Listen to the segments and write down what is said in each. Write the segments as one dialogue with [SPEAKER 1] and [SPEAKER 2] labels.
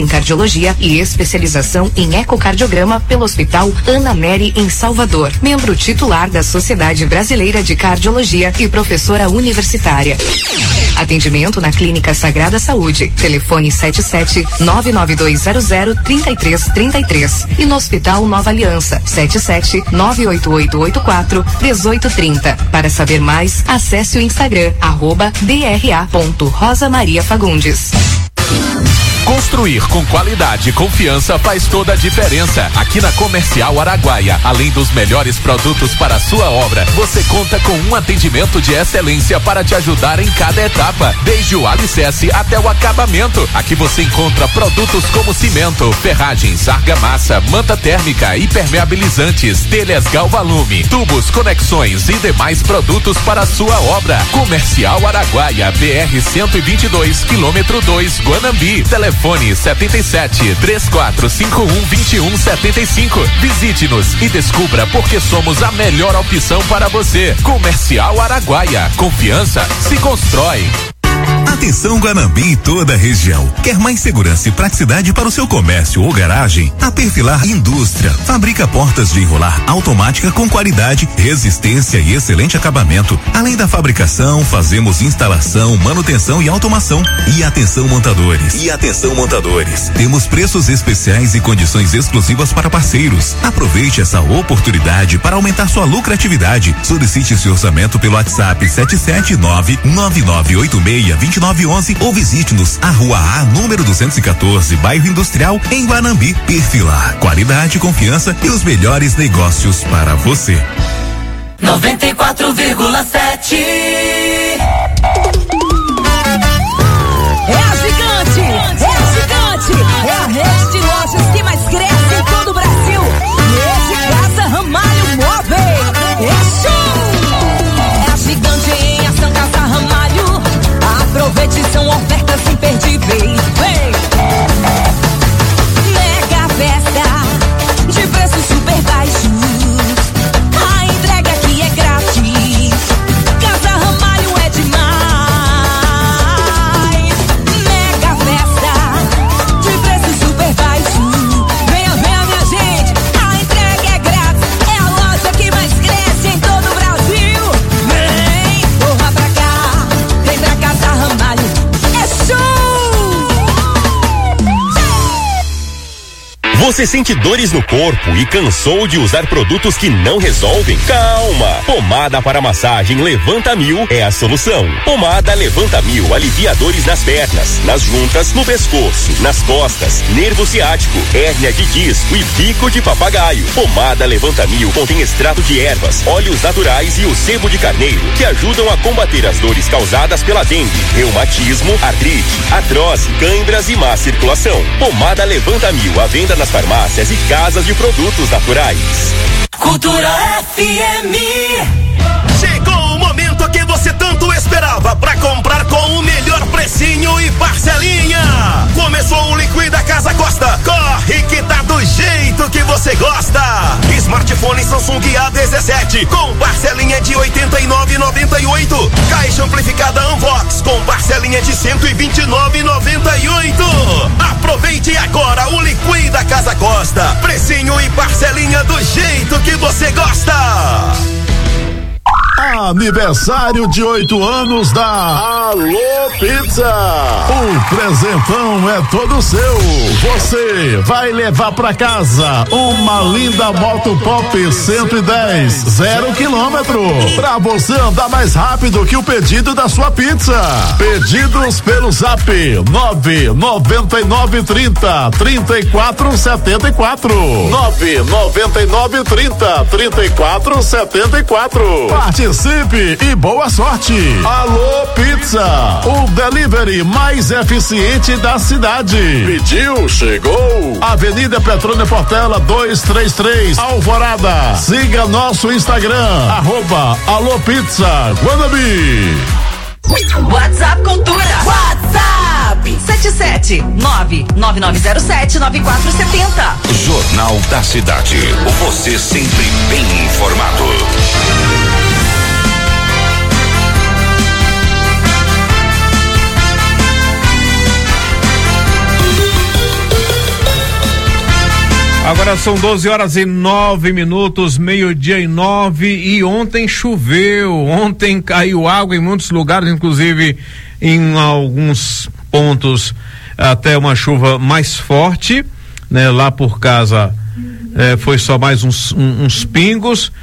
[SPEAKER 1] em cardiologia e especialização em ecocardiograma pelo Hospital Ana Mary em Salvador. Membro titular da Sociedade Brasileira de Cardiologia e professora universitária. Atendimento na Clínica Sagrada Saúde. Telefone 77-99200-3333 e no Hospital Nova Aliança 77-98884-1830. Para saber mais, acesse o Instagram @dra.rosamariafagundes.
[SPEAKER 2] Construir com qualidade e confiança faz toda a diferença. Aqui na Comercial Araguaia, além dos melhores produtos para a sua obra, você conta com um atendimento de excelência para te ajudar em cada etapa, desde o alicerce até o acabamento. Aqui você encontra produtos como cimento, ferragens, argamassa, manta térmica, impermeabilizantes, telhas Galvalume, tubos, conexões e demais produtos para a sua obra. Comercial Araguaia, BR-122, quilômetro 2, Guanambi. Telefone 77-3451-2175. Visite-nos e descubra por que somos a melhor opção para você. Comercial Araguaia. Confiança se constrói.
[SPEAKER 3] Atenção Guanambi e toda a região. Quer mais segurança e praticidade para o seu comércio ou garagem? A Perfilar Indústria fabrica portas de enrolar automática com qualidade, resistência e excelente acabamento. Além da fabricação, fazemos instalação, manutenção e automação. E atenção montadores. Temos preços especiais e condições exclusivas para parceiros. Aproveite essa oportunidade para aumentar sua lucratividade. Solicite seu orçamento pelo WhatsApp 779-9986-2911 ou visite-nos a Rua A, número 214, bairro Industrial, em Guanambi. Perfilar, qualidade, confiança e os melhores negócios para você.
[SPEAKER 4] 94,7.
[SPEAKER 5] É a Gigante, é a rede de lojas que mais cresce em todo o Brasil. Rede Casa Ramalho Móveis, é show! É a Gigante em ação, Casa Ramalho. Aproveite, são ofertas imperdíveis. Vem! Mega festa de preços super baixos. A entrega aqui é grátis. Casa Ramalho é demais. Mega festa de preços super baixos. Venha, minha gente. A entrega é grátis. É a loja que mais cresce em todo o Brasil. Vem, corra pra cá. Vem pra Casa Ramalho. É show!
[SPEAKER 6] Você sente dores no corpo e cansou de usar produtos que não resolvem? Calma! Pomada para massagem Levanta Mil é a solução. Pomada Levanta Mil alivia dores nas pernas, nas juntas, no pescoço, nas costas, nervo ciático, hérnia de disco e bico de papagaio. Pomada Levanta Mil contém extrato de ervas, óleos naturais e o sebo de carneiro, que ajudam a combater as dores causadas pela dengue, reumatismo, artrite, artrose, cãibras e má circulação. Pomada Levanta Mil, à venda nas farmácias e casas de produtos naturais.
[SPEAKER 4] Cultura FM.
[SPEAKER 7] Chegou o momento que você tanto esperava para comprar com o melhor precinho e parcelinha. Começou o Liquida Casa Costa. Corre que tá do jeito que você gosta. Smartphone Samsung A17 com parcelinha de R$ 89,98. Caixa amplificada Unbox com parcelinha de R$ 129,98. Aproveite agora o Liquida Casa Costa. Precinho e parcelinha do jeito que você gosta.
[SPEAKER 8] Aniversário de 8 anos da Alô Pizza. O presentão é todo seu. Você vai levar pra casa uma linda moto Pop 110, 0 quilômetro, pra você andar mais rápido que o pedido da sua pizza. Pedidos pelo Zap 99930-3474. 99930-3474. Participe e boa sorte. Alô Pizza, o delivery mais eficiente da cidade. Pediu, chegou. Avenida Petrônio Portela 233, Alvorada. Siga nosso Instagram, @Alô Pizza Guanambi.
[SPEAKER 1] WhatsApp Cultura. WhatsApp 77999079470.
[SPEAKER 9] Jornal da Cidade. Você sempre bem informado.
[SPEAKER 10] Agora são 12h09, 12:09, e ontem choveu, ontem caiu água em muitos lugares, inclusive em alguns pontos até uma chuva mais forte, né? Lá por casa foi só mais uns pingos,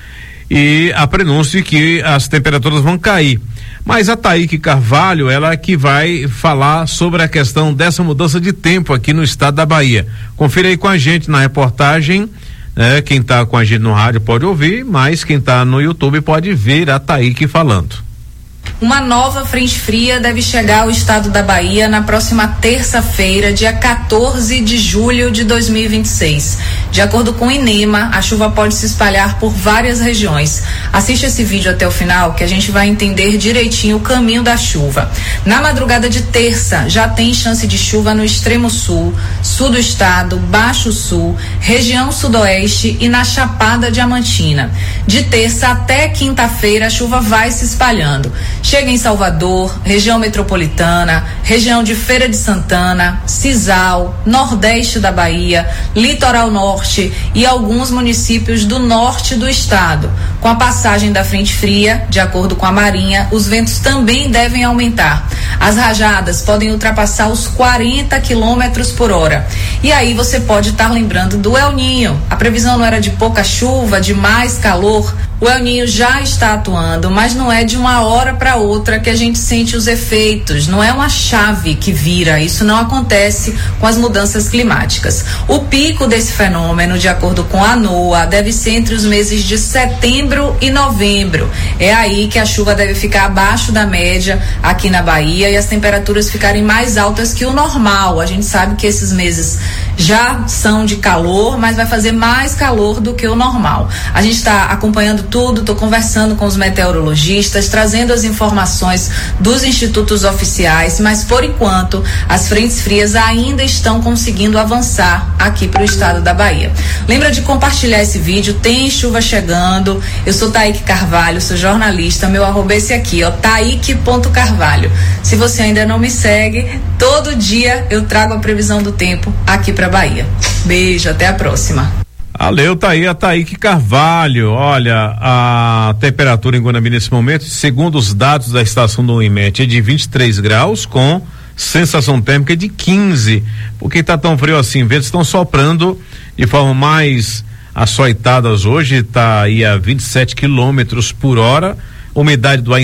[SPEAKER 10] e a prenúncio de que as temperaturas vão cair. Mas a Thaíque Carvalho, ela que vai falar sobre a questão dessa mudança de tempo aqui no estado da Bahia. Confira aí com a gente na reportagem, né? Quem está com a gente no rádio pode ouvir, mas quem está no YouTube pode ver a Thaíque falando.
[SPEAKER 11] Uma nova frente fria deve chegar ao estado da Bahia na próxima terça-feira, dia 14 de julho de 2026. De acordo com o INEMA, a chuva pode se espalhar por várias regiões. Assiste esse vídeo até o final que a gente vai entender direitinho o caminho da chuva. Na madrugada de terça, já tem chance de chuva no extremo sul, sul do estado, baixo sul, região sudoeste e na Chapada Diamantina. De terça até quinta-feira, a chuva vai se espalhando. Chega em Salvador, região metropolitana, região de Feira de Santana, Cisal, nordeste da Bahia, litoral norte e alguns municípios do norte do estado. Com a passagem da frente fria, de acordo com a Marinha, os ventos também devem aumentar. As rajadas podem ultrapassar os 40 quilômetros por hora. E aí você pode estar lembrando do El Ninho. A previsão não era de pouca chuva, de mais calor. O El Ninho já está atuando, mas não é de uma hora para outra que a gente sente os efeitos. Não é uma chave que vira. Isso não acontece com as mudanças climáticas. O pico desse fenômeno, de acordo com a NOAA, deve ser entre os meses de setembro e novembro. É aí que a chuva deve ficar abaixo da média aqui na Bahia e as temperaturas ficarem mais altas que o normal. A gente sabe que esses meses já são de calor, mas vai fazer mais calor do que o normal. A gente está acompanhando tudo, estou conversando com os meteorologistas, trazendo as informações dos institutos oficiais, mas por enquanto as frentes frias ainda estão conseguindo avançar aqui para o estado da Bahia. Lembra de compartilhar esse vídeo, tem chuva chegando. Eu sou Thaíque Carvalho, sou jornalista, meu arroba é esse aqui, ó, Thaíque.Carvalho. Se você ainda não me segue, todo dia eu trago a previsão do tempo aqui para Bahia. Beijo, até a próxima.
[SPEAKER 10] Valeu, tá aí a Thaíque Carvalho. Olha, a temperatura em Guanambi nesse momento, segundo os dados da estação do IMET, é de 23 graus com sensação térmica de 15. Por que tá tão frio assim? Ventos estão soprando de forma mais açoitadas hoje, tá aí a 27 quilômetros por hora, umidade do ar em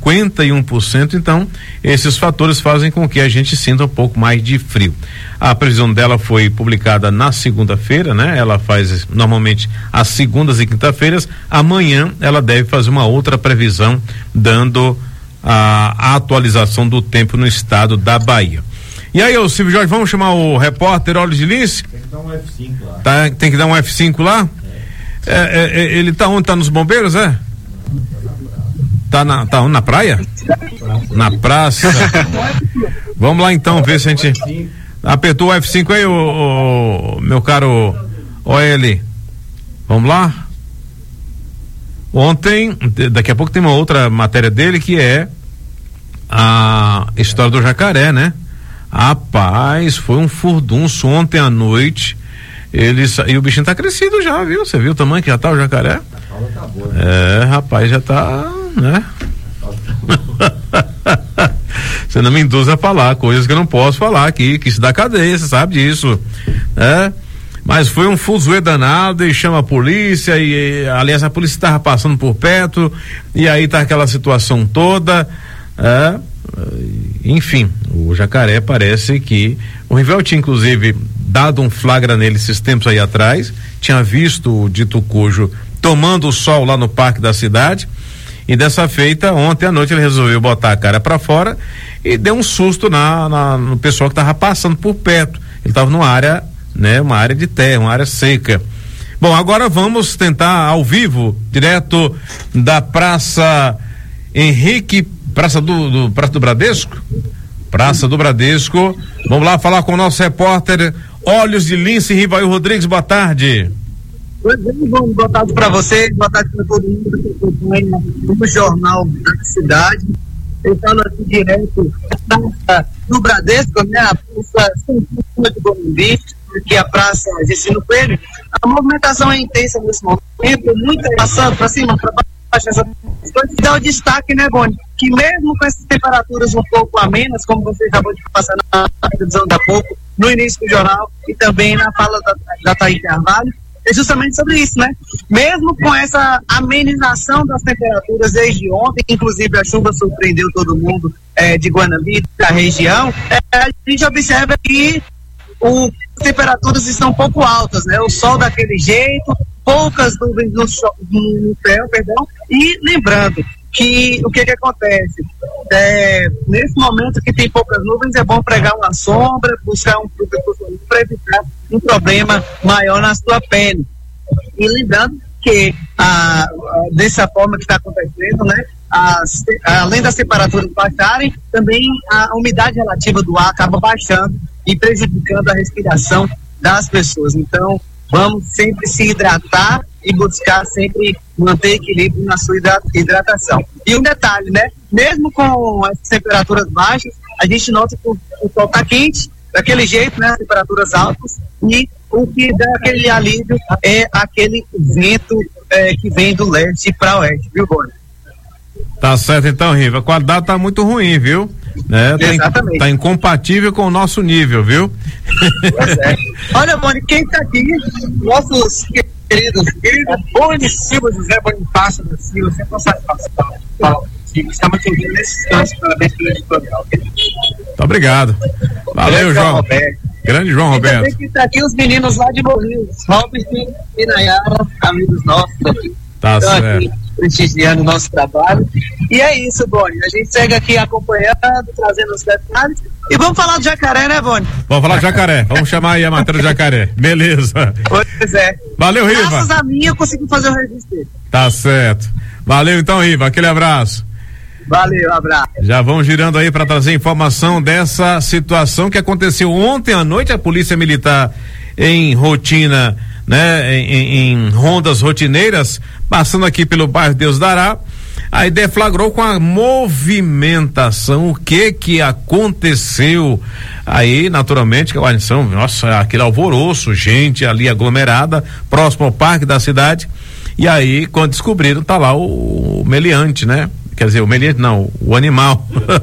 [SPEAKER 10] 51%, então esses fatores fazem com que a gente sinta um pouco mais de frio. A previsão dela foi publicada na segunda-feira, né? Ela faz normalmente as segundas e quinta-feiras. Amanhã ela deve fazer uma outra previsão, dando a atualização do tempo no estado da Bahia. E aí, ô Silvio Jorge, vamos chamar o repórter Olhos de Lince?
[SPEAKER 12] Tem que dar um F5 lá.
[SPEAKER 10] Tem que dar um F5 lá? Ele tá onde? Tá nos bombeiros, é? Tá onde? Na praia? Na praça. Vamos lá então, ver se a gente apertou o F5 aí, o meu caro OL. Vamos lá? Ontem, daqui a pouco tem uma outra matéria dele que é a história do jacaré, né? Rapaz, foi um furdunço ontem à noite. E o bichinho tá crescido já, viu? Você viu o tamanho que já tá o jacaré? Rapaz, já tá, né? Você não me induz a falar coisas que eu não posso falar aqui, que isso dá cadeia, você sabe disso, né? Mas foi um fuzuê danado e chama a polícia aliás, a polícia estava passando por perto e aí tá aquela situação toda, enfim, o jacaré parece que o Rivel tinha inclusive dado um flagra nele esses tempos aí atrás, tinha visto o dito cujo tomando o sol lá no parque da cidade, e dessa feita, ontem à noite ele resolveu botar a cara para fora e deu um susto no pessoal que estava passando por perto. Ele estava numa área, né, uma área de terra, uma área seca. Bom, agora vamos tentar ao vivo, direto da Praça Henrique, Praça do Bradesco? Praça do Bradesco. Vamos lá falar com o nosso repórter Olhos de Lince, Rivail Rodrigues. Boa tarde.
[SPEAKER 13] Boa tarde para você, boa tarde para todo mundo que acompanha no Jornal da Cidade. Eu falo aqui direto do Bradesco, né? A Praça Central de Guanambi, que é a Praça Justino Coelho, A movimentação é intensa nesse momento, muita passando para cima, para baixo, essas coisas. Dá o destaque, né, Boni? Que mesmo com essas temperaturas um pouco amenas, como você acabou de passar na televisão da pouco, no início do jornal e também na fala da Thaís Carvalho, é justamente sobre isso, né? Mesmo com essa amenização das temperaturas desde ontem, inclusive a chuva surpreendeu todo mundo de Guanambi, da região, a gente observa que as temperaturas estão um pouco altas, né? O sol daquele jeito, poucas nuvens no céu, perdão, e lembrando que o que acontece? Nesse momento que tem poucas nuvens, é bom pregar uma sombra, buscar um protetor solar para evitar um problema maior na sua pele. E lembrando que dessa forma que está acontecendo, né, além das temperaturas baixarem, também a umidade relativa do ar acaba baixando e prejudicando a respiração das pessoas. Então, vamos sempre se hidratar e buscar sempre manter equilíbrio na sua hidratação. E um detalhe, né? Mesmo com as temperaturas baixas, a gente nota que o sol está quente, daquele jeito, né? As temperaturas altas, e o que dá aquele alívio é aquele vento que vem do leste para oeste, viu, Boni?
[SPEAKER 10] Tá certo então, Riva. A qualidade tá muito ruim, viu?
[SPEAKER 13] Exatamente.
[SPEAKER 10] Tá incompatível com o nosso nível, viu?
[SPEAKER 13] Pois é. Olha, Boni, quem tá aqui, nossos queridos Boni Silva, José Bonifácio da Silva, sempre uma satisfação. Estamos te ouvindo nesse instante, parabéns pelo editorial.
[SPEAKER 10] Muito obrigado. Valeu, João.
[SPEAKER 13] Roberto.
[SPEAKER 10] Grande João Roberto.
[SPEAKER 13] E também que tá aqui os meninos lá de Morrinhos, Robert e Nayara, amigos nossos aqui.
[SPEAKER 10] Tá certo.
[SPEAKER 13] Aqui, prestigiando o nosso trabalho. E é isso, Boni. A gente segue aqui acompanhando, trazendo os detalhes. E vamos falar do jacaré, né, Boni?
[SPEAKER 10] Vamos falar de jacaré. Vamos chamar aí a matéria do jacaré. Beleza.
[SPEAKER 13] Pois é.
[SPEAKER 10] Valeu, Riva.
[SPEAKER 13] Graças a mim eu consegui fazer o registro dele.
[SPEAKER 10] Tá certo. Valeu então, Riva. Aquele abraço.
[SPEAKER 13] Valeu, abraço.
[SPEAKER 10] Já vamos girando aí para trazer informação dessa situação que aconteceu ontem à noite. A Polícia Militar em rotina, né, em rondas rotineiras, passando aqui pelo bairro Deus Dará, aí deflagrou com a movimentação. O que aconteceu aí? Naturalmente que nossa, aquele alvoroço, gente ali aglomerada próximo ao parque da cidade. E aí, quando descobriram, tá lá o meliante, né? Quer dizer, o meliante não, o animal.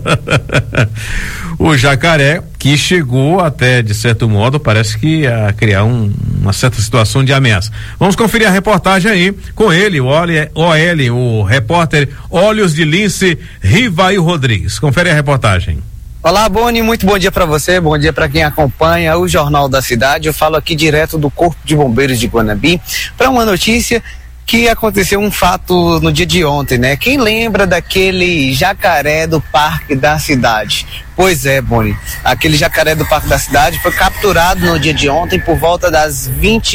[SPEAKER 10] O jacaré, que chegou até, de certo modo, parece que a criar uma certa situação de ameaça. Vamos conferir a reportagem aí com ele, o repórter Olhos de Lince, Rivail Rodrigues. Confere a reportagem.
[SPEAKER 12] Olá, Boni, muito bom dia para você, bom dia para quem acompanha o Jornal da Cidade. Eu falo aqui direto do Corpo de Bombeiros de Guanambi para uma notícia que aconteceu, um fato no dia de ontem, né? Quem lembra daquele jacaré do Parque da Cidade? Pois é, Boni, aquele jacaré do Parque da Cidade foi capturado no dia de ontem por volta das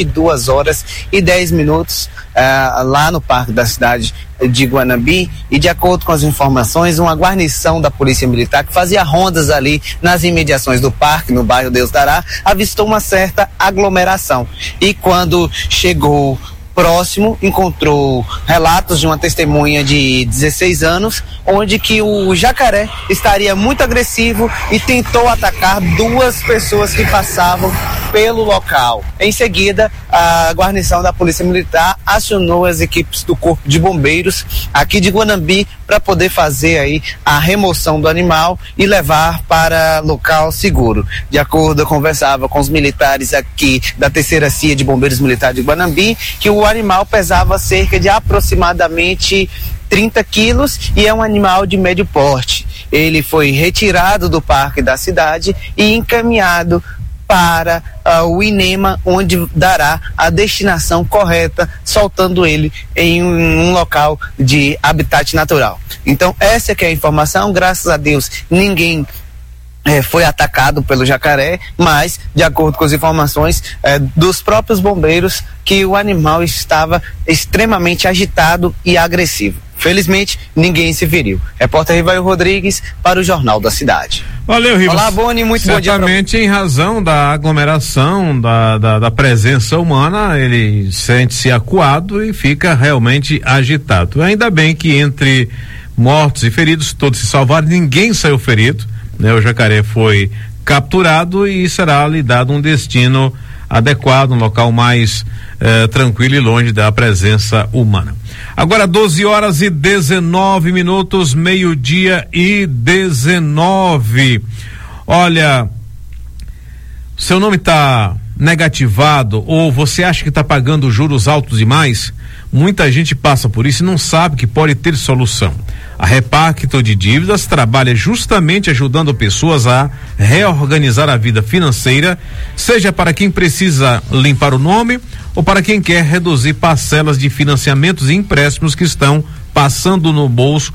[SPEAKER 12] 22h10 lá no Parque da Cidade de Guanambi, e de acordo com as informações, uma guarnição da Polícia Militar que fazia rondas ali nas imediações do parque, no bairro Deus Dará, avistou uma certa aglomeração, e quando chegou próximo, encontrou relatos de uma testemunha de 16 anos, onde que o jacaré estaria muito agressivo e tentou atacar duas pessoas que passavam pelo local. Em seguida, a guarnição da Polícia Militar acionou as equipes do Corpo de Bombeiros aqui de Guanambi para poder fazer aí a remoção do animal e levar para local seguro. De acordo, eu conversava com os militares aqui da 3ª CIA de Bombeiros Militares de Guanambi, que o animal pesava cerca de aproximadamente 30 quilos e é um animal de médio porte. Ele foi retirado do parque da cidade e encaminhado para o INEMA, onde dará a destinação correta, soltando ele em um local de habitat natural. Então, essa que é a informação. Graças a Deus, ninguém foi atacado pelo jacaré, mas, de acordo com as informações dos próprios bombeiros, que o animal estava extremamente agitado e agressivo. Felizmente, ninguém se feriu. Repórter Rivail Rodrigues para o Jornal da Cidade.
[SPEAKER 10] Valeu, Riva.
[SPEAKER 12] Olá, Boni, muito bom dia.
[SPEAKER 10] Certamente, em razão da aglomeração, da presença humana, ele sente-se acuado e fica realmente agitado. Ainda bem que entre mortos e feridos, todos se salvaram, ninguém saiu ferido, né? O jacaré foi capturado e será lhe dado um destino adequado, um local mais tranquilo e longe da presença humana. Agora 12h19, meio-dia e 19. Olha, seu nome está negativado ou você acha que está pagando juros altos demais? Muita gente passa por isso e não sabe que pode ter solução. A Repacto de Dívidas trabalha justamente ajudando pessoas a reorganizar a vida financeira, seja para quem precisa limpar o nome ou para quem quer reduzir parcelas de financiamentos e empréstimos que estão pesando no bolso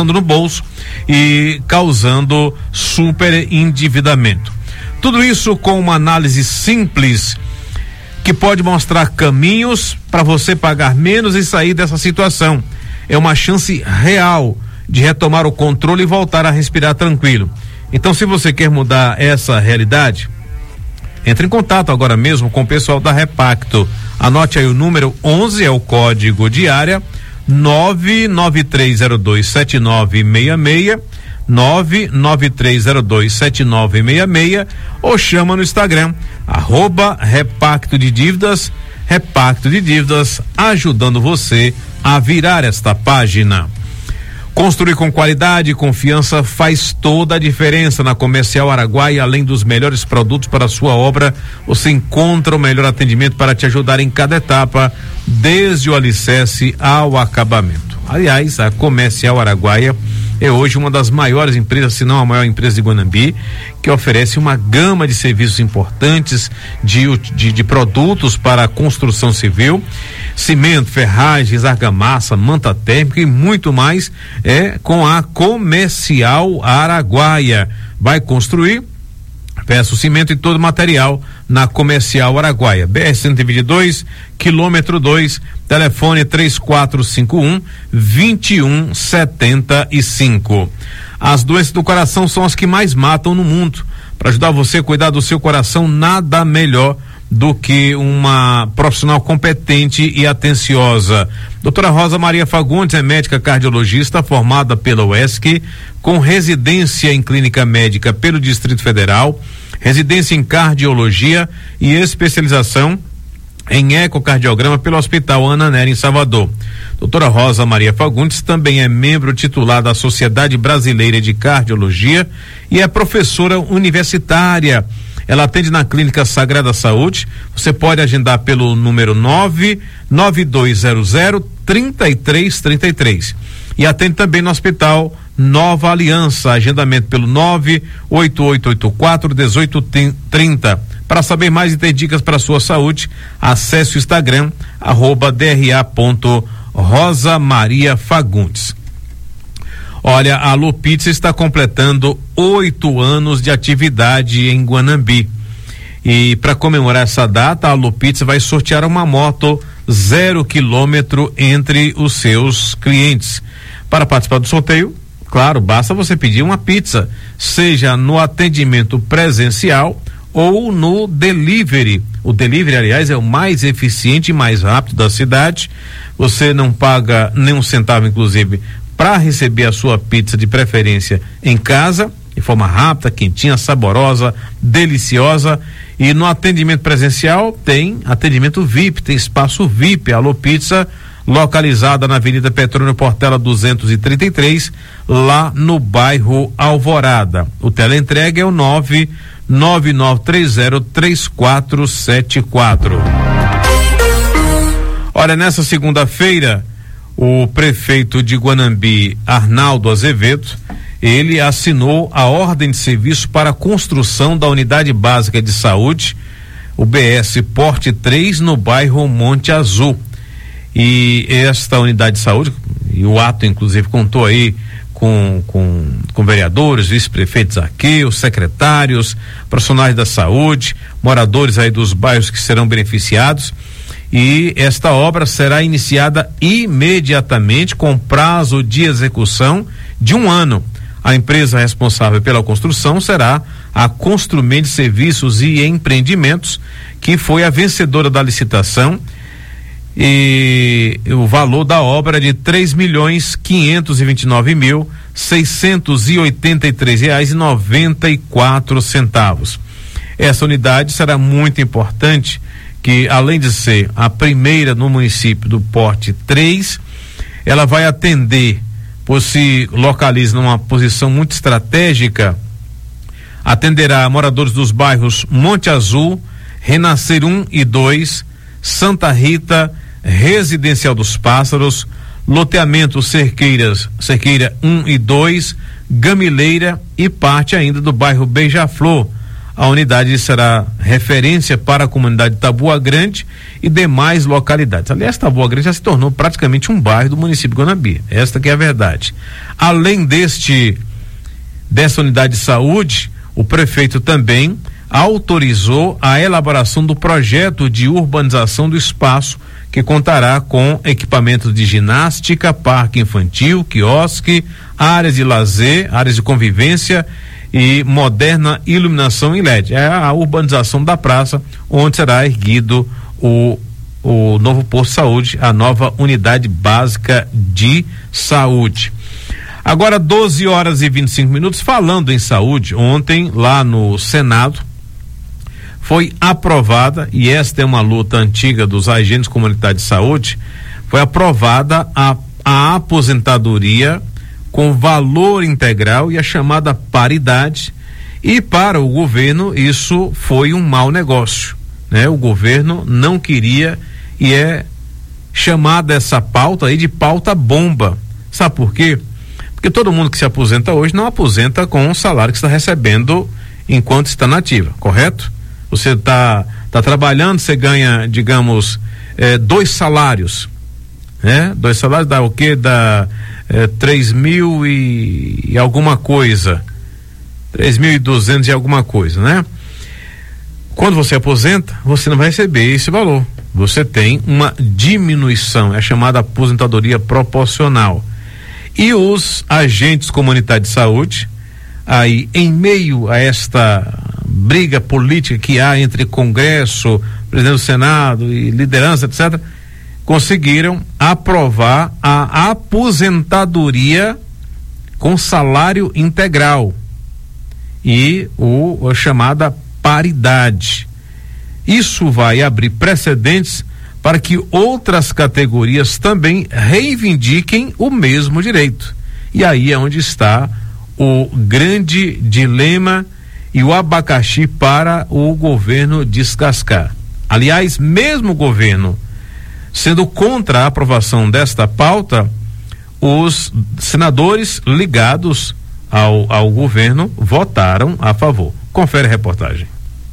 [SPEAKER 10] e causando super endividamento. Tudo isso com uma análise simples que pode mostrar caminhos para você pagar menos e sair dessa situação. É uma chance real de retomar o controle e voltar a respirar tranquilo. Então, se você quer mudar essa realidade, entre em contato agora mesmo com o pessoal da Repacto. Anote aí o número 11, é o código de área 993027966, 993027966, ou chama no Instagram @Repacto de Dívidas, Repacto de Dívidas, ajudando você a virar esta página. Construir com qualidade e confiança faz toda a diferença. Na Comercial Araguaia, além dos melhores produtos para a sua obra, você encontra o melhor atendimento para te ajudar em cada etapa, desde o alicerce ao acabamento. Aliás, a Comercial Araguaia é hoje uma das maiores empresas, se não a maior empresa de Guanambi, que oferece uma gama de serviços importantes de produtos para a construção civil, cimento, ferragens, argamassa, manta térmica e muito mais, com a Comercial Araguaia. Vai construir? Peça o cimento e todo o material na Comercial Araguaia. BR-122, quilômetro 2, telefone 3451-2175. As doenças do coração são as que mais matam no mundo. Para ajudar você a cuidar do seu coração, nada melhor do que uma profissional competente e atenciosa. Doutora Rosa Maria Fagundes é médica cardiologista formada pela UESC, com residência em clínica médica pelo Distrito Federal, residência em cardiologia e especialização em ecocardiograma pelo Hospital Ana Nery, em Salvador. Doutora Rosa Maria Fagundes também é membro titular da Sociedade Brasileira de Cardiologia e é professora universitária. Ela atende na Clínica Sagrada Saúde. Você pode agendar pelo número 99200-3333. E atende também no Hospital Nova Aliança. Agendamento pelo 98884-1830. Para saber mais e ter dicas para a sua saúde, acesse o Instagram @dra.rosamariafagundes. Olha, a Alô Pizza está completando 8 anos de atividade em Guanambi. E para comemorar essa data, a Alô Pizza vai sortear uma moto 0 km entre os seus clientes. Para participar do sorteio, claro, basta você pedir uma pizza, seja no atendimento presencial ou no delivery. O delivery, aliás, é o mais eficiente e mais rápido da cidade. Você não paga nem um centavo, inclusive, para receber a sua pizza de preferência em casa, de forma rápida, quentinha, saborosa, deliciosa. E no atendimento presencial tem atendimento VIP, tem espaço VIP. Alô Pizza, localizada na Avenida Petrônio Portela 233, lá no bairro Alvorada. O teleentrega é o 999303474. Olha, nessa segunda-feira, o prefeito de Guanambi, Arnaldo Azevedo, ele assinou a ordem de serviço para a construção da Unidade Básica de Saúde, o BS Porte 3, no bairro Monte Azul. E esta unidade de saúde, e o ato inclusive contou aí com vereadores, vice-prefeitos aqui, os secretários, profissionais da saúde, moradores aí dos bairros que serão beneficiados. E esta obra será iniciada imediatamente, com prazo de execução de 1 ano. A empresa responsável pela construção será a Construment Serviços e Empreendimentos, que foi a vencedora da licitação, e o valor da obra é de R$3.529.683,94. Essa unidade será muito importante, que além de ser a primeira no município do porte 3, ela vai atender, por se localiza numa posição muito estratégica, atenderá moradores dos bairros Monte Azul, Renascer 1 e 2, Santa Rita, Residencial dos Pássaros, loteamento Cerqueira 1 e 2, Gamileira e parte ainda do bairro Beija-Flor. A unidade será referência para a comunidade de Taboa Grande e demais localidades. Aliás, Taboa Grande já se tornou praticamente um bairro do município de Guanambi. Esta que é a verdade. Além dessa unidade de saúde, o prefeito também autorizou a elaboração do projeto de urbanização do espaço, que contará com equipamentos de ginástica, parque infantil, quiosque, áreas de lazer, áreas de convivência e moderna iluminação em LED. É a urbanização da praça, onde será erguido o novo posto de saúde, a nova unidade básica de saúde. Agora 12h25, falando em saúde, ontem lá no Senado foi aprovada, e esta é uma luta antiga dos agentes comunitários de saúde, foi aprovada a aposentadoria com valor integral e a chamada paridade, e para o governo isso foi um mau negócio, né? O governo não queria, e é chamada essa pauta aí de pauta bomba. Sabe por quê? Porque todo mundo que se aposenta hoje não aposenta com o salário que está recebendo enquanto está na ativa, correto? Você está trabalhando, você ganha, digamos, 2 salários, né? 2 salários dá o quê? Dá 3.000 e alguma coisa, 3.200 e alguma coisa, né? Quando você aposenta, você não vai receber esse valor, você tem uma diminuição, é chamada aposentadoria proporcional. E os agentes comunitários de saúde, aí em meio a esta briga política que há entre Congresso, presidente do Senado e liderança, etc., conseguiram aprovar a aposentadoria com salário integral e a chamada paridade. Isso vai abrir precedentes para que outras categorias também reivindiquem o mesmo direito. E aí é onde está o grande dilema e o abacaxi para o governo descascar. Aliás, mesmo o governo sendo contra a aprovação desta pauta, os senadores ligados ao governo votaram a favor. Confere a reportagem.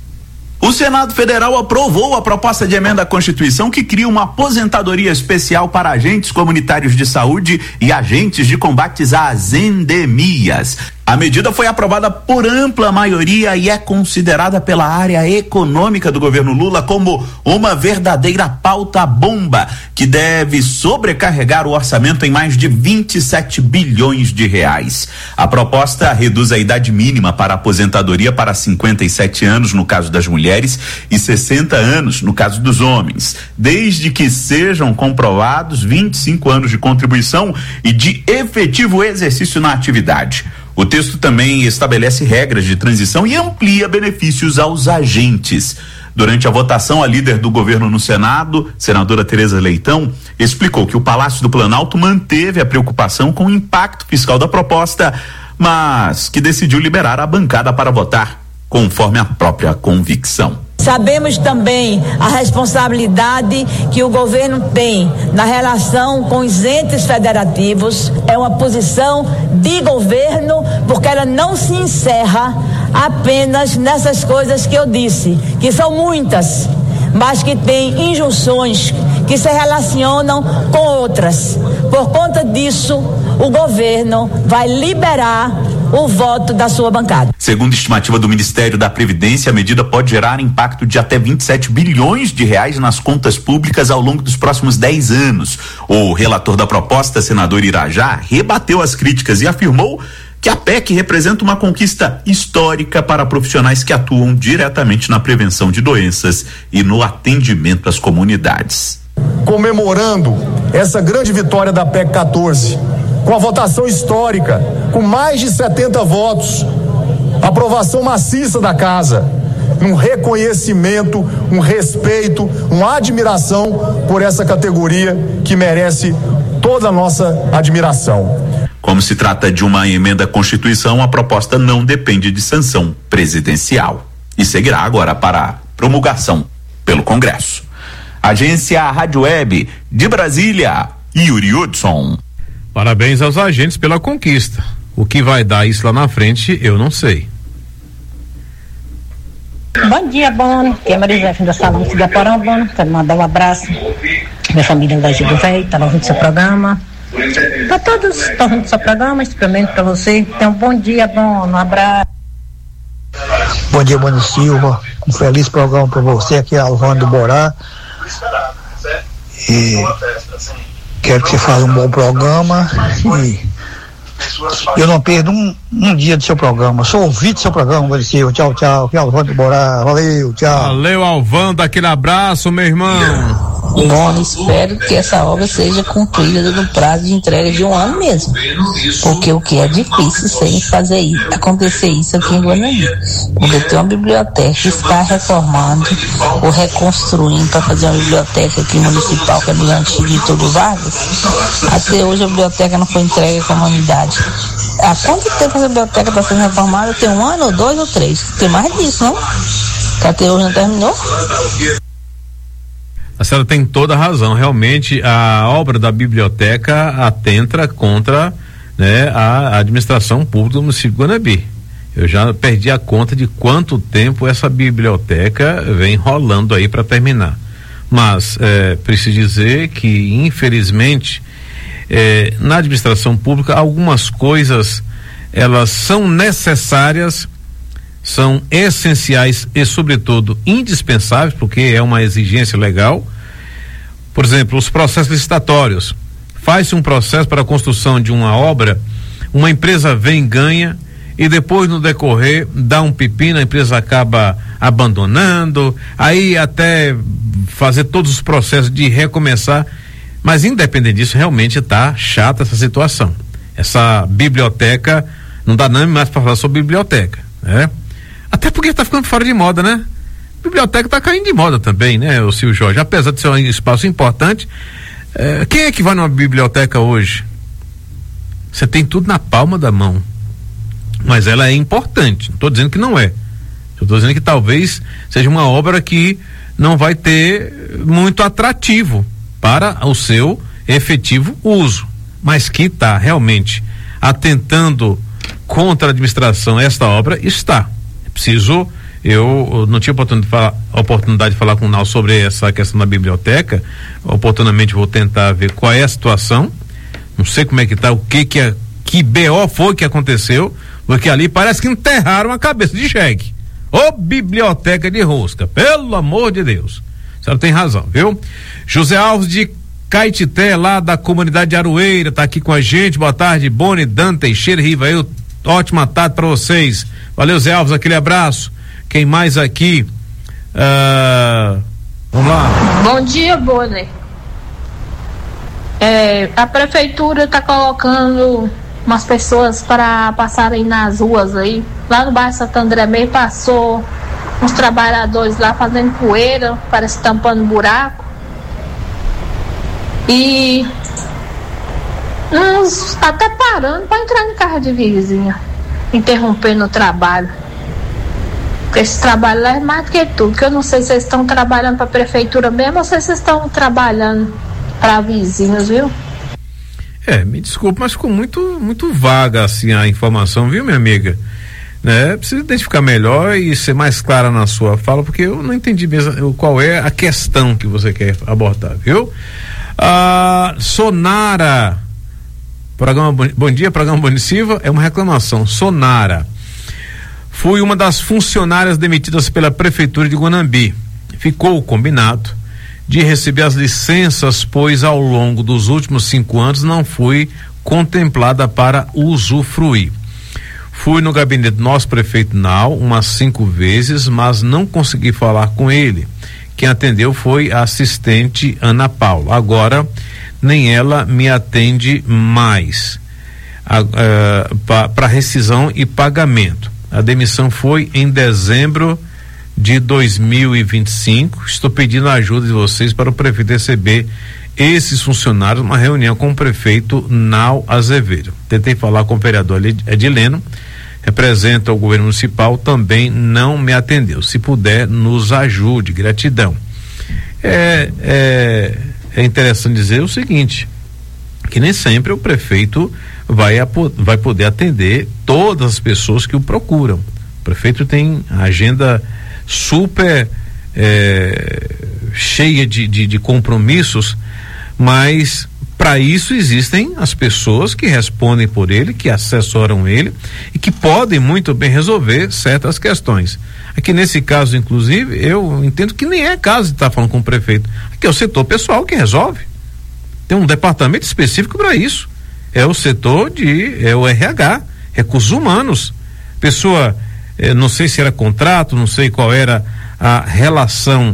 [SPEAKER 14] O Senado Federal aprovou a proposta de emenda à Constituição que cria uma aposentadoria especial para agentes comunitários de saúde e agentes de combates às endemias. A medida foi aprovada por ampla maioria e é considerada pela área econômica do governo Lula como uma verdadeira pauta bomba que deve sobrecarregar o orçamento em mais de 27 bilhões de reais. A proposta reduz a idade mínima para a aposentadoria para 57 anos no caso das mulheres e 60 anos no caso dos homens, desde que sejam comprovados 25 anos de contribuição e de efetivo exercício na atividade. O texto também estabelece regras de transição e amplia benefícios aos agentes. Durante a votação, a líder do governo no Senado, senadora Tereza Leitão, explicou que o Palácio do Planalto manteve a preocupação com o impacto fiscal da proposta, mas que decidiu liberar a bancada para votar, conforme a própria convicção.
[SPEAKER 5] Sabemos também a responsabilidade que o governo tem na relação com os entes federativos. É uma posição de governo, porque ela não se encerra apenas nessas coisas que eu disse, que são muitas, mas que tem injunções que se relacionam com outras. Por conta disso, o governo vai liberar o voto da sua bancada.
[SPEAKER 14] Segundo estimativa do Ministério da Previdência, a medida pode gerar impacto de até 27 bilhões de reais nas contas públicas ao longo dos próximos 10 anos. O relator da proposta, senador Irajá, rebateu as críticas e afirmou que a PEC representa uma conquista histórica para profissionais que atuam diretamente na prevenção de doenças e no atendimento às comunidades.
[SPEAKER 15] Comemorando essa grande vitória da PEC 14, com a votação histórica, com mais de 70 votos, aprovação maciça da casa, um reconhecimento, um respeito, uma admiração por essa categoria que merece toda a nossa admiração.
[SPEAKER 14] Como se trata de uma emenda à Constituição, a proposta não depende de sanção presidencial e seguirá agora para promulgação pelo Congresso. Agência Rádio Web de Brasília, Yuri Hudson.
[SPEAKER 10] Parabéns aos agentes pela conquista. O que vai dar isso lá na frente, eu não sei.
[SPEAKER 16] Bom dia, Bono. Aqui é Maria José da Salão de Gaporão, Bono. Quero mandar um abraço. Minha família da Gil do Velho, estava ouvindo seu programa. Para todos que estão ouvindo seu programa, experimento para você. Então, bom dia, Bono. Um abraço.
[SPEAKER 17] Bom dia, Bono Silva. Um feliz programa para você. Aqui é Alvano do Borá. E quero que você faça um bom programa. E eu não perdo um dia do seu programa. Sou ouvido do seu programa, Bono Silva. Tchau, tchau. Aqui é Alvano do Borá. Valeu, tchau.
[SPEAKER 10] Valeu, Alvando. Aquele abraço, meu irmão.
[SPEAKER 18] Bom, espero que essa obra seja concluída no prazo de entrega de 1 ano mesmo, porque o que é difícil sem fazer isso, acontecer isso aqui em Guanambi, porque tem uma biblioteca que está reformando ou reconstruindo para fazer uma biblioteca aqui municipal, que é do antigo Getúlio Vargas. Até hoje a biblioteca não foi entregue à comunidade. Há quanto tempo a biblioteca está sendo reformada? Tem 1 ano, ou 2 ou 3? Tem mais disso, não? Que até hoje não terminou?
[SPEAKER 10] A senhora tem toda a razão. Realmente a obra da biblioteca atenta contra, né, a administração pública do município de Guanambi. Eu já perdi a conta de quanto tempo essa biblioteca vem rolando aí para terminar. Mas preciso dizer que, infelizmente, na administração pública algumas coisas elas são necessárias, são essenciais e, sobretudo, indispensáveis, porque é uma exigência legal. Por exemplo, os processos licitatórios. Faz-se um processo para a construção de uma obra, uma empresa vem, ganha, e depois, no decorrer, dá um pepino, a empresa acaba abandonando, aí até fazer todos os processos de recomeçar. Mas, independente disso, realmente está chata essa situação. Essa biblioteca, não dá nome mais para falar sobre biblioteca, né? Até porque está ficando fora de moda, né? A biblioteca está caindo de moda também, né, o Silvio Jorge? Apesar de ser um espaço importante, quem é que vai numa biblioteca hoje? Você tem tudo na palma da mão. Mas ela é importante. Não estou dizendo que não é. Estou dizendo que talvez seja uma obra que não vai ter muito atrativo para o seu efetivo uso. Mas que está realmente atentando contra a administração esta obra, está. Eu não tinha oportunidade de falar com o Nau sobre essa questão da biblioteca. Oportunamente vou tentar ver qual é a situação. Não sei como é que tá, que BO foi que aconteceu, porque ali parece que enterraram a cabeça de cheque. Ô biblioteca de rosca, pelo amor de Deus. A senhora tem razão, viu? José Alves de Caetité, lá da comunidade de Aroeira, tá aqui com a gente. Boa tarde, Boni, Dan Teixeira, Rivail. Ótima tarde para vocês. Valeu, Zé Alves, aquele abraço. Quem mais aqui? Vamos lá.
[SPEAKER 19] Bom dia, Boni. A prefeitura está colocando umas pessoas para passarem nas ruas aí. Lá no bairro Santo André mesmo passou uns trabalhadores lá fazendo poeira, parece tampando buraco. E uns até parando para entrar no carro de vizinha, interrompendo o trabalho. Porque esse trabalho lá é mais do que tudo, que eu não sei se vocês estão trabalhando para a prefeitura mesmo ou se vocês estão trabalhando para vizinhos, viu?
[SPEAKER 10] Me desculpa, mas ficou muito vaga assim a informação, viu, minha amiga? Né? Precisa identificar melhor e ser mais clara na sua fala, porque eu não entendi mesmo qual é a questão que você quer abordar, viu? Sonara, bom dia, programa Boni Silva, é uma reclamação. Sonara, fui uma das funcionárias demitidas pela prefeitura de Guanambi. Ficou combinado de receber as licenças, pois ao longo dos últimos 5 anos não fui contemplada para usufruir. Fui no gabinete do nosso prefeito Nau umas 5 vezes, mas não consegui falar com ele. Quem atendeu foi a assistente Ana Paula. Agora nem ela me atende mais para rescisão e pagamento. A demissão foi em dezembro de 2025. Estou pedindo a ajuda de vocês para o prefeito receber esses funcionários numa reunião com o prefeito Nau Azevedo. Tentei falar com o vereador Edileno, representa o governo municipal, também não me atendeu. Se puder, nos ajude. Gratidão. É interessante dizer o seguinte, que nem sempre o prefeito vai poder atender todas as pessoas que o procuram. O prefeito tem a agenda super cheia de compromissos, mas para isso existem as pessoas que respondem por ele, que assessoram ele e que podem muito bem resolver certas questões. Aqui nesse caso, inclusive, eu entendo que nem é caso de estar falando com o prefeito. Aqui é o setor pessoal que resolve. Tem um departamento específico para isso. É o setor é o RH, recursos humanos. Pessoa, não sei se era contrato, não sei qual era a relação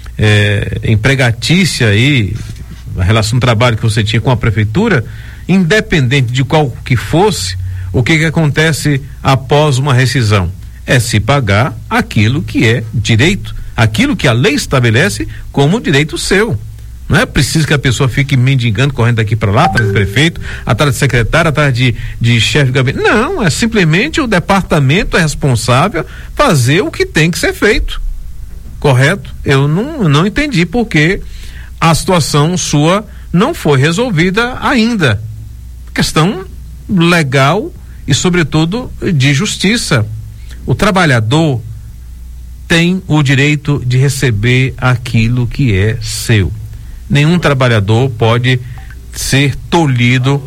[SPEAKER 10] empregatícia aí, a relação de trabalho que você tinha com a prefeitura, independente de qual que fosse, o que acontece após uma rescisão? É se pagar aquilo que é direito, aquilo que a lei estabelece como direito seu. Não é preciso que a pessoa fique mendigando, correndo daqui para lá, atrás do prefeito, atrás de secretário, atrás de chefe de gabinete. Não, é simplesmente o departamento responsável fazer o que tem que ser feito. Correto? Eu não entendi porque a situação sua não foi resolvida ainda. Questão legal e, sobretudo, de justiça. O trabalhador tem o direito de receber aquilo que é seu. Nenhum trabalhador pode ser tolhido.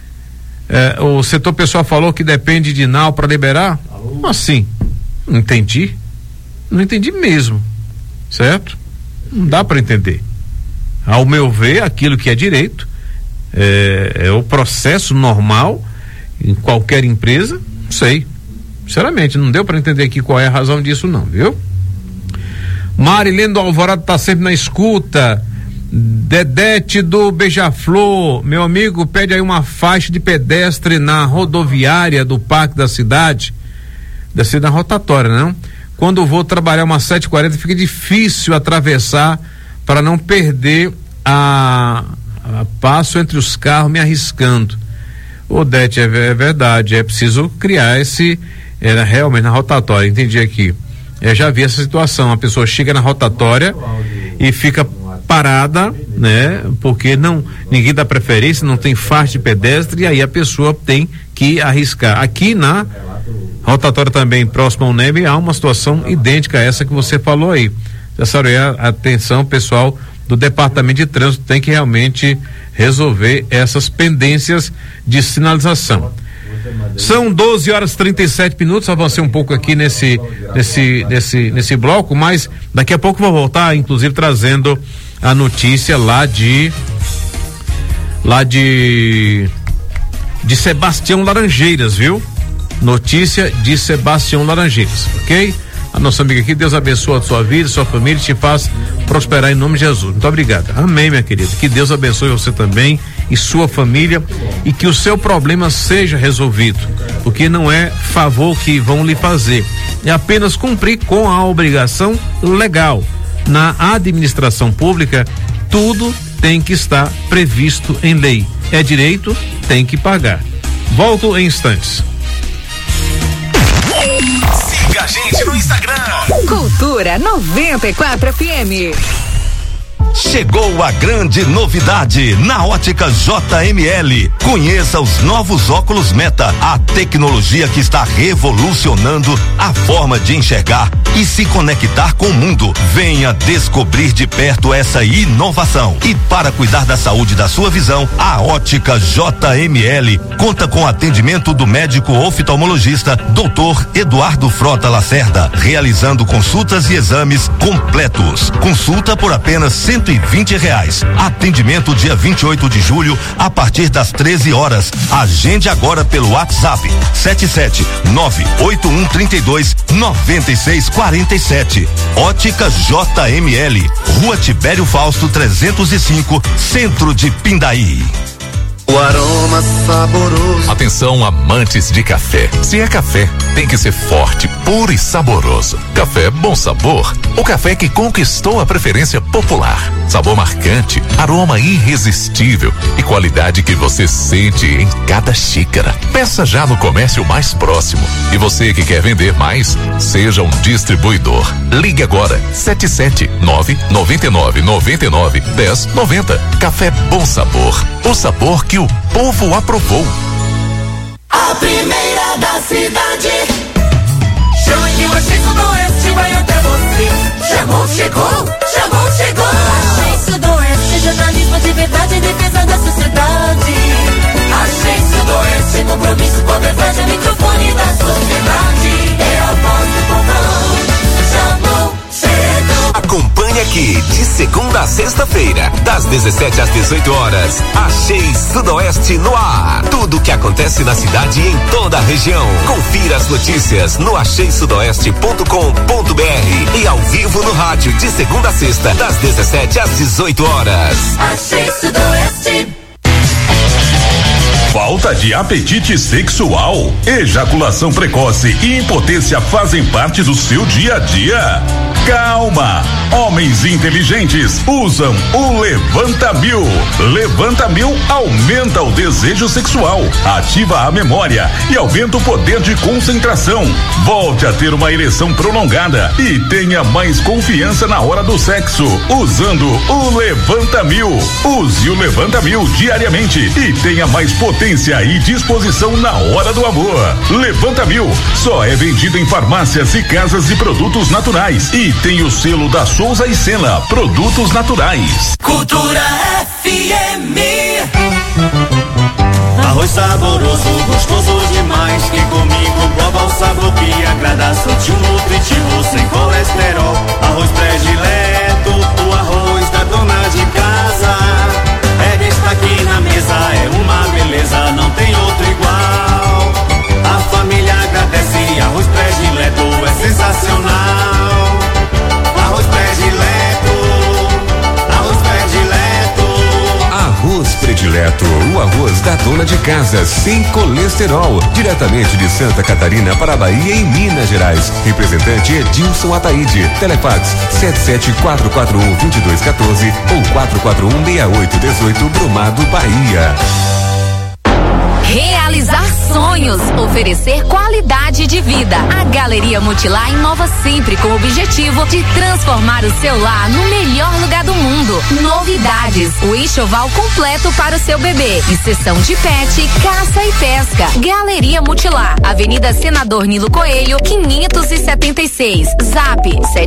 [SPEAKER 10] O setor pessoal falou que depende de Nau para liberar. Como assim? Não entendi. Não entendi mesmo. Certo? Não dá para entender. Ao meu ver, aquilo que é direito é o processo normal em qualquer empresa. Não sei. Sinceramente, não deu para entender aqui qual é a razão disso, não, viu? Marilene do Alvorada tá sempre na escuta. Dedete do Beija-Flor, meu amigo, pede aí uma faixa de pedestre na rodoviária do Parque da Cidade, deve ser na rotatória, não? Quando vou trabalhar umas 7h40, fica difícil atravessar para não perder a passo entre os carros me arriscando. Odete, é verdade, é preciso criar realmente na rotatória, entendi aqui. Eu já vi essa situação, a pessoa chega na rotatória e fica parada, né? Porque ninguém dá preferência, não tem faixa de pedestre, e aí a pessoa tem que arriscar. Aqui na rotatória também, próximo ao NEB, há uma situação idêntica a essa que você falou aí. Atenção, pessoal do Departamento de Trânsito tem que realmente resolver essas pendências de sinalização. São 12h37, avancei um pouco aqui nesse bloco, mas daqui a pouco vou voltar, inclusive trazendo a notícia lá de Sebastião Laranjeiras, viu? Notícia de Sebastião Laranjeiras, ok? A nossa amiga aqui, Deus abençoe a sua vida, sua família e te faz prosperar em nome de Jesus. Muito obrigado. Amém, minha querida. Que Deus abençoe você também e sua família e que o seu problema seja resolvido, porque não é favor que vão lhe fazer, é apenas cumprir com a obrigação legal. Na administração pública, tudo tem que estar previsto em lei. É direito, tem que pagar. Volto em instantes.
[SPEAKER 7] Siga a gente no Instagram.
[SPEAKER 5] Cultura 94 FM.
[SPEAKER 7] Chegou a grande novidade na Ótica JML. Conheça os novos óculos Meta, a tecnologia que está revolucionando a forma de enxergar e se conectar com o mundo. Venha descobrir de perto essa inovação. E para cuidar da saúde da sua visão, a Ótica JML conta com atendimento do médico oftalmologista Dr. Eduardo Frota Lacerda, realizando consultas e exames completos. Consulta por apenas R$120. Atendimento dia 28 de julho a partir das 13 horas. Agende agora pelo WhatsApp 77981329647. Ótica JML, Rua Tibério Fausto 305, Centro de Pindaí. O aroma saboroso.
[SPEAKER 2] Atenção, amantes de café. Se é café, tem que ser forte, puro e saboroso. Café Bom Sabor. O café que conquistou a preferência popular. Sabor marcante, aroma irresistível e qualidade que você sente em cada xícara. Peça já no comércio mais próximo. E você que quer vender mais, seja um distribuidor. Ligue agora, 779-9999-1090. Café Bom Sabor. O sabor que o povo aprovou.
[SPEAKER 4] A primeira da cidade. Chama que o Axé Sudoeste vai até você. Chamou, chegou, chamou, chegou. Axé Sudoeste, jornalismo de verdade em defesa da sociedade. Axé Sudoeste, compromisso com a verdade, microfone da sociedade. É a voz do povão. Chamou, chegou.
[SPEAKER 20] Acompanhe aqui, de segunda a sexta-feira, das 17 às 18 horas, Axé Sudoeste no ar. Tudo o que acontece na cidade e em toda a região. Confira as notícias no axésudoeste.com.br e ao vivo no rádio, de segunda a sexta, das 17 às 18 horas.
[SPEAKER 4] Axé Sudoeste.
[SPEAKER 21] Falta de apetite sexual, ejaculação precoce e impotência fazem parte do seu dia a dia? Calma! Homens inteligentes usam o Levanta Mil. Levanta Mil aumenta o desejo sexual, ativa a memória e aumenta o poder de concentração. Volte a ter uma ereção prolongada e tenha mais confiança na hora do sexo, usando o Levanta Mil. Use o Levanta Mil diariamente e tenha mais potência e disposição na hora do amor. Levanta Mil só é vendido em farmácias e casas de produtos naturais e tem o selo da Souza e Sena Produtos Naturais.
[SPEAKER 4] Cultura FM.
[SPEAKER 22] Arroz saboroso, gostoso demais. Quem comigo prova o sabor que agrada. Sutil, nutritivo, sem colesterol. Arroz predileto, o arroz da dona de casa. É destaque na mesa, é uma beleza, não tem outro igual. A família agradece, arroz predileto é sensacional. Arroz predileto, arroz predileto.
[SPEAKER 23] Arroz predileto, o arroz da dona de casa, sem colesterol, diretamente de Santa Catarina para a Bahia e Minas Gerais. Representante Edilson Ataíde. Telefax 77441-2214 ou 441-6818, Brumado, Bahia.
[SPEAKER 1] Realizar sonhos, oferecer qualidade de vida. A Galeria Multilar inova sempre com o objetivo de transformar o seu lar no melhor lugar do mundo. Novidades, o enxoval completo para o seu bebê e seção de pet, caça e pesca. Galeria Multilar, Avenida Senador Nilo Coelho, 576. Zap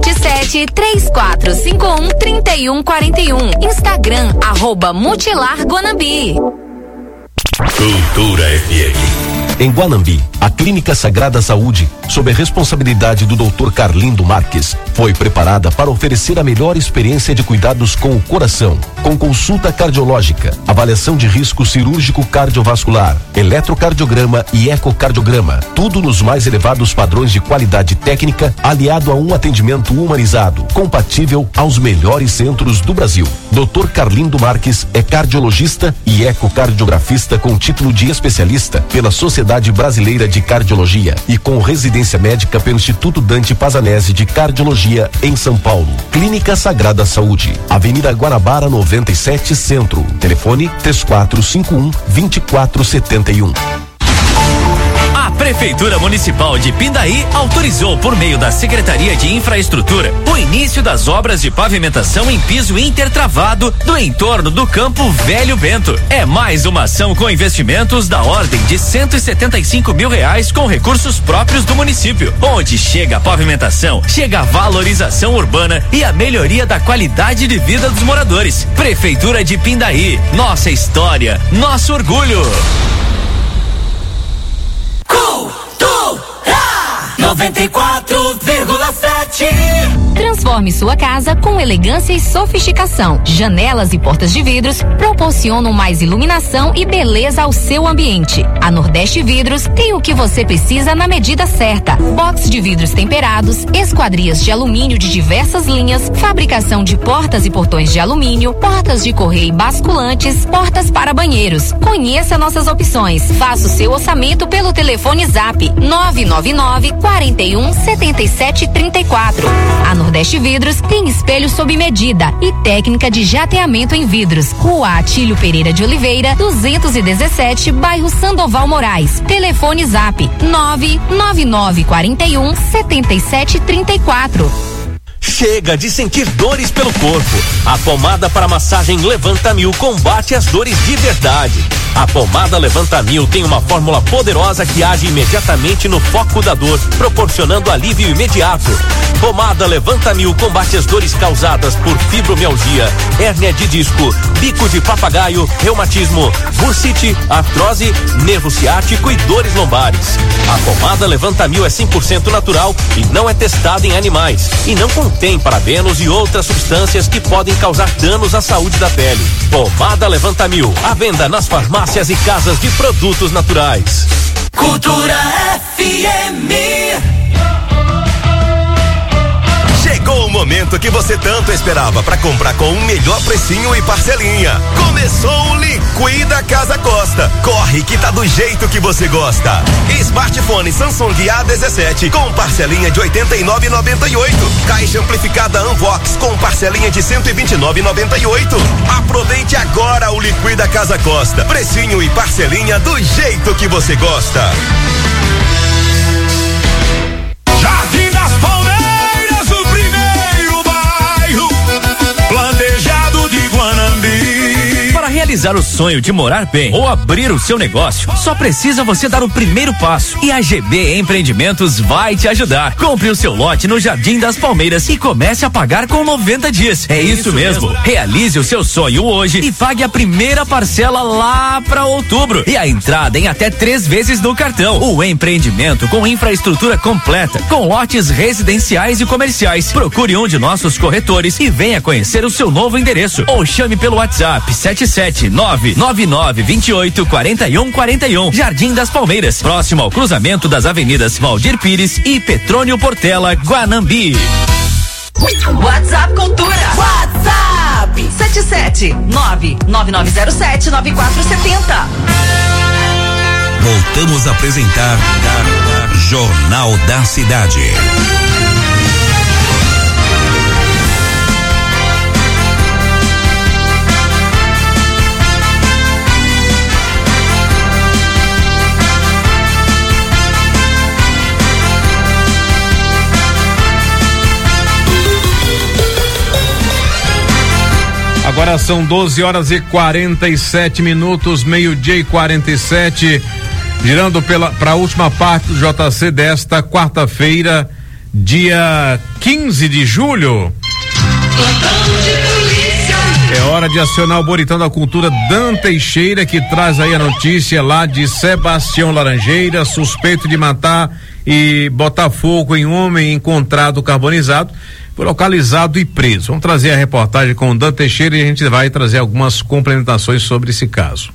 [SPEAKER 1] 7734513141. Instagram @Multilar Guanambi.
[SPEAKER 3] Cultura FM. Em Guanambi, a Clínica Sagrada Saúde, sob a responsabilidade do Dr. Carlindo Marques, foi preparada para oferecer a melhor experiência de cuidados com o coração, com consulta cardiológica, avaliação de risco cirúrgico cardiovascular, eletrocardiograma e ecocardiograma, tudo nos mais elevados padrões de qualidade técnica, aliado a um atendimento humanizado, compatível aos melhores centros do Brasil. Dr. Carlindo Marques é cardiologista e ecocardiografista com título de especialista pela Sociedade Brasileira de Cardiologia e com residência médica pelo Instituto Dante Pazanese de Cardiologia em São Paulo. Clínica Sagrada Saúde, Avenida Guanabara 97 Centro. Telefone 3451-2471.
[SPEAKER 24] A Prefeitura Municipal de Pindaí autorizou, por meio da Secretaria de Infraestrutura, o início das obras de pavimentação em piso intertravado do entorno do Campo Velho Bento. É mais uma ação com investimentos da ordem de R$175 mil com recursos próprios do município. Onde chega a pavimentação, chega a valorização urbana e a melhoria da qualidade de vida dos moradores. Prefeitura de Pindaí, nossa história, nosso orgulho.
[SPEAKER 4] 94,7
[SPEAKER 1] Transforme sua casa com elegância e sofisticação. Janelas e portas de vidros proporcionam mais iluminação e beleza ao seu ambiente. A Nordeste Vidros tem o que você precisa na medida certa. Box de vidros temperados, esquadrias de alumínio de diversas linhas, fabricação de portas e portões de alumínio, portas de correio basculantes, portas para banheiros. Conheça nossas opções. Faça o seu orçamento pelo telefone Zap 999 41 77 34. A Nordeste Vidros tem espelho sob medida e técnica de jateamento em vidros. Rua Atílio Pereira de Oliveira, 217, bairro Sandoval Moraes. Telefone Zap 999 41 77 34.
[SPEAKER 24] Chega de sentir dores pelo corpo. A pomada para massagem Levanta Mil combate as dores de verdade. A pomada Levanta Mil tem uma fórmula poderosa que age imediatamente no foco da dor, proporcionando alívio imediato. Pomada Levanta Mil combate as dores causadas por fibromialgia, hérnia de disco, bico de papagaio, reumatismo, bursite, artrose, nervo ciático e dores lombares. A pomada Levanta Mil é 100% natural e não é testada em animais e não contém parabenos e outras substâncias que podem causar danos à saúde da pele. Pomada Levanta Mil, à venda nas farmácias e casas de produtos naturais.
[SPEAKER 4] Cultura FM.
[SPEAKER 7] Chegou o momento que você tanto esperava para comprar com o melhor precinho e parcelinha. Começou o Liquida Casa Costa. Corre que tá do jeito que você gosta. Smartphone Samsung A17 com parcelinha de R$ 89,98. Caixa amplificada Unvox com parcelinha de R$ 129,98. Aproveite agora o Liquida Casa Costa. Precinho e parcelinha do jeito que você gosta.
[SPEAKER 21] Jardim das Palmeiras, o primeiro bairro planejado de Guanambi.
[SPEAKER 24] Para realizar o sonho de morar bem ou abrir o seu negócio, só precisa você dar o primeiro passo. E a GB Empreendimentos vai te ajudar. Compre o seu lote no Jardim das Palmeiras e comece a pagar com 90 dias. É isso mesmo. Realize o seu sonho hoje e pague a primeira parcela lá para outubro. E a entrada em até 3 vezes no cartão. O empreendimento com infraestrutura completa, com lotes residenciais e comerciais. Procure um de nossos corretores e venha conhecer o seu novo endereço. Ou chame pelo WhatsApp 77999284141. Jardim das Palmeiras, próximo ao cruzamento das avenidas Valdir Pires e Petrônio Portela, Guanambi.
[SPEAKER 5] WhatsApp Cultura. WhatsApp 77999079470.
[SPEAKER 3] Voltamos a apresentar Jornal da Cidade.
[SPEAKER 10] Agora são 12h47, meio-dia e 47, girando para a última parte do JC desta quarta-feira, dia 15 de julho. É hora de acionar o Boritão da Cultura Dan Teixeira, que traz aí a notícia lá de Sebastião Laranjeira, suspeito de matar e botar fogo em homem encontrado carbonizado. Foi localizado e preso. Vamos trazer a reportagem com o Dan Teixeira e a gente vai trazer algumas complementações sobre esse caso.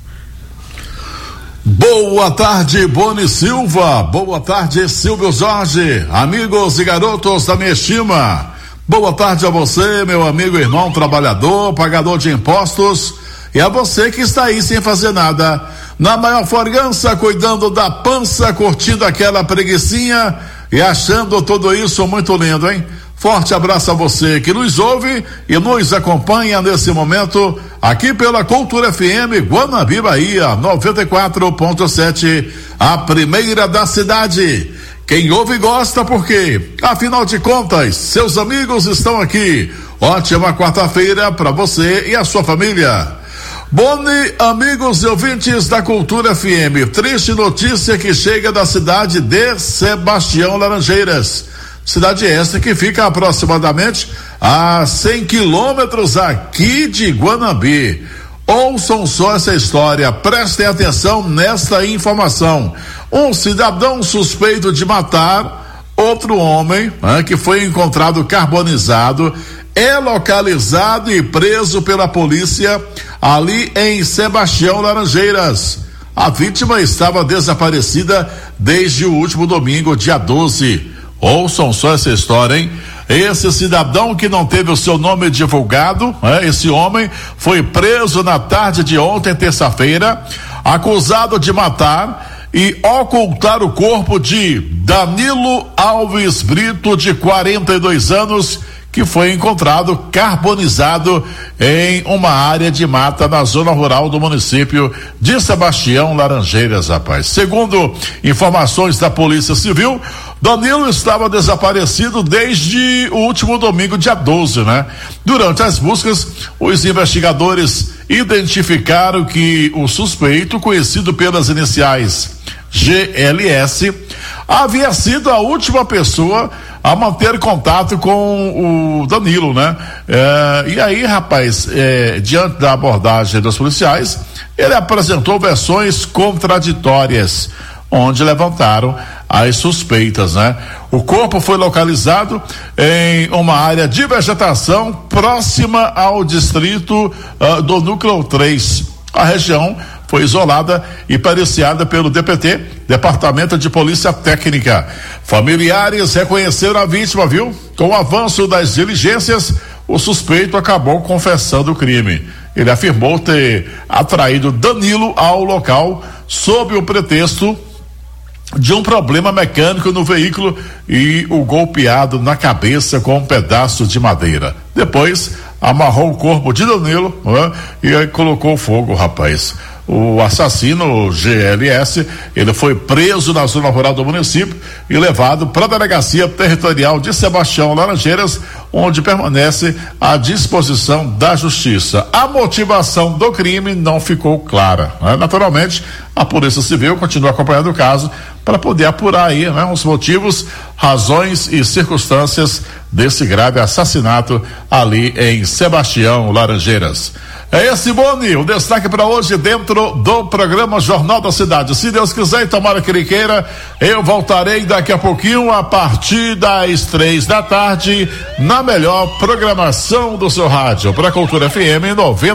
[SPEAKER 6] Boa tarde, Boni Silva. Boa tarde, Silvio Jorge. Amigos e garotos da minha estima. Boa tarde a você, meu amigo irmão trabalhador, pagador de impostos, e a você que está aí sem fazer nada, na maior folgança, cuidando da pança, curtindo aquela preguicinha e achando tudo isso muito lindo, hein? Forte abraço a você que nos ouve e nos acompanha nesse momento aqui pela Cultura FM Guanambi, Bahia, 94.7, a primeira da cidade. Quem ouve gosta porque, afinal de contas, seus amigos estão aqui. Ótima quarta-feira para você e a sua família. Boni, amigos e ouvintes da Cultura FM, triste notícia que chega da cidade de Sebastião Laranjeiras. Cidade esta que fica aproximadamente a 100 quilômetros aqui de Guanambi. Ouçam só essa história, prestem atenção nesta informação. Um cidadão suspeito de matar outro homem, né, que foi encontrado carbonizado, é localizado e preso pela polícia ali em Sebastião Laranjeiras. A vítima estava desaparecida desde o último domingo, dia 12. Ouçam só essa história, hein? Esse cidadão que não teve o seu nome divulgado, esse homem foi preso na tarde de ontem, terça-feira, acusado de matar e ocultar o corpo de Danilo Alves Brito, de 42 anos, que foi encontrado carbonizado em uma área de mata na zona rural do município de Sebastião Laranjeiras, rapaz. Segundo informações da Polícia Civil, Danilo estava desaparecido desde o último domingo, dia 12, né? Durante as buscas, os investigadores identificaram que o suspeito, conhecido pelas iniciais GLS, havia sido a última pessoa a manter contato com o Danilo, né? E aí, rapaz, diante da abordagem dos policiais, ele apresentou versões contraditórias, onde levantaram as suspeitas, né? O corpo foi localizado em uma área de vegetação próxima ao distrito do Núcleo 3. A região foi isolada e periciada pelo DPT, Departamento de Polícia Técnica. Familiares reconheceram a vítima, viu? Com o avanço das diligências, o suspeito acabou confessando o crime. Ele afirmou ter atraído Danilo ao local sob o pretexto de um problema mecânico no veículo e o golpeado na cabeça com um pedaço de madeira. Depois, amarrou o corpo de Danilo, né, e aí colocou fogo, rapaz. O assassino, GLS, ele foi preso na zona rural do município e levado para a Delegacia Territorial de Sebastião Laranjeiras, onde permanece à disposição da Justiça. A motivação do crime não ficou clara, né? Naturalmente, a Polícia Civil continua acompanhando o caso para poder apurar aí, né, os motivos, razões e circunstâncias desse grave assassinato ali em Sebastião Laranjeiras. É esse, Boni, o destaque para hoje dentro do programa Jornal da Cidade. Se Deus quiser e tomara que ele queira, eu voltarei daqui a pouquinho a partir das 3:00 na melhor programação do seu rádio, para Cultura FM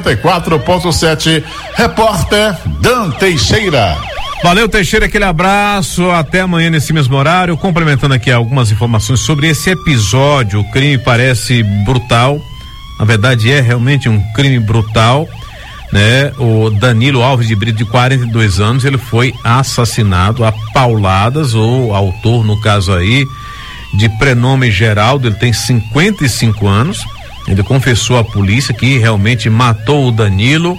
[SPEAKER 6] 94.7. Repórter Dan Teixeira.
[SPEAKER 10] Valeu, Teixeira, aquele abraço, até amanhã nesse mesmo horário. Complementando aqui algumas informações sobre esse episódio, o crime parece brutal. Na verdade, é realmente um crime brutal, né? O Danilo Alves de Brito, de 42 anos, ele foi assassinado a pauladas, o autor, no caso aí, de prenome Geraldo, ele tem 55 anos, ele confessou à polícia que realmente matou o Danilo,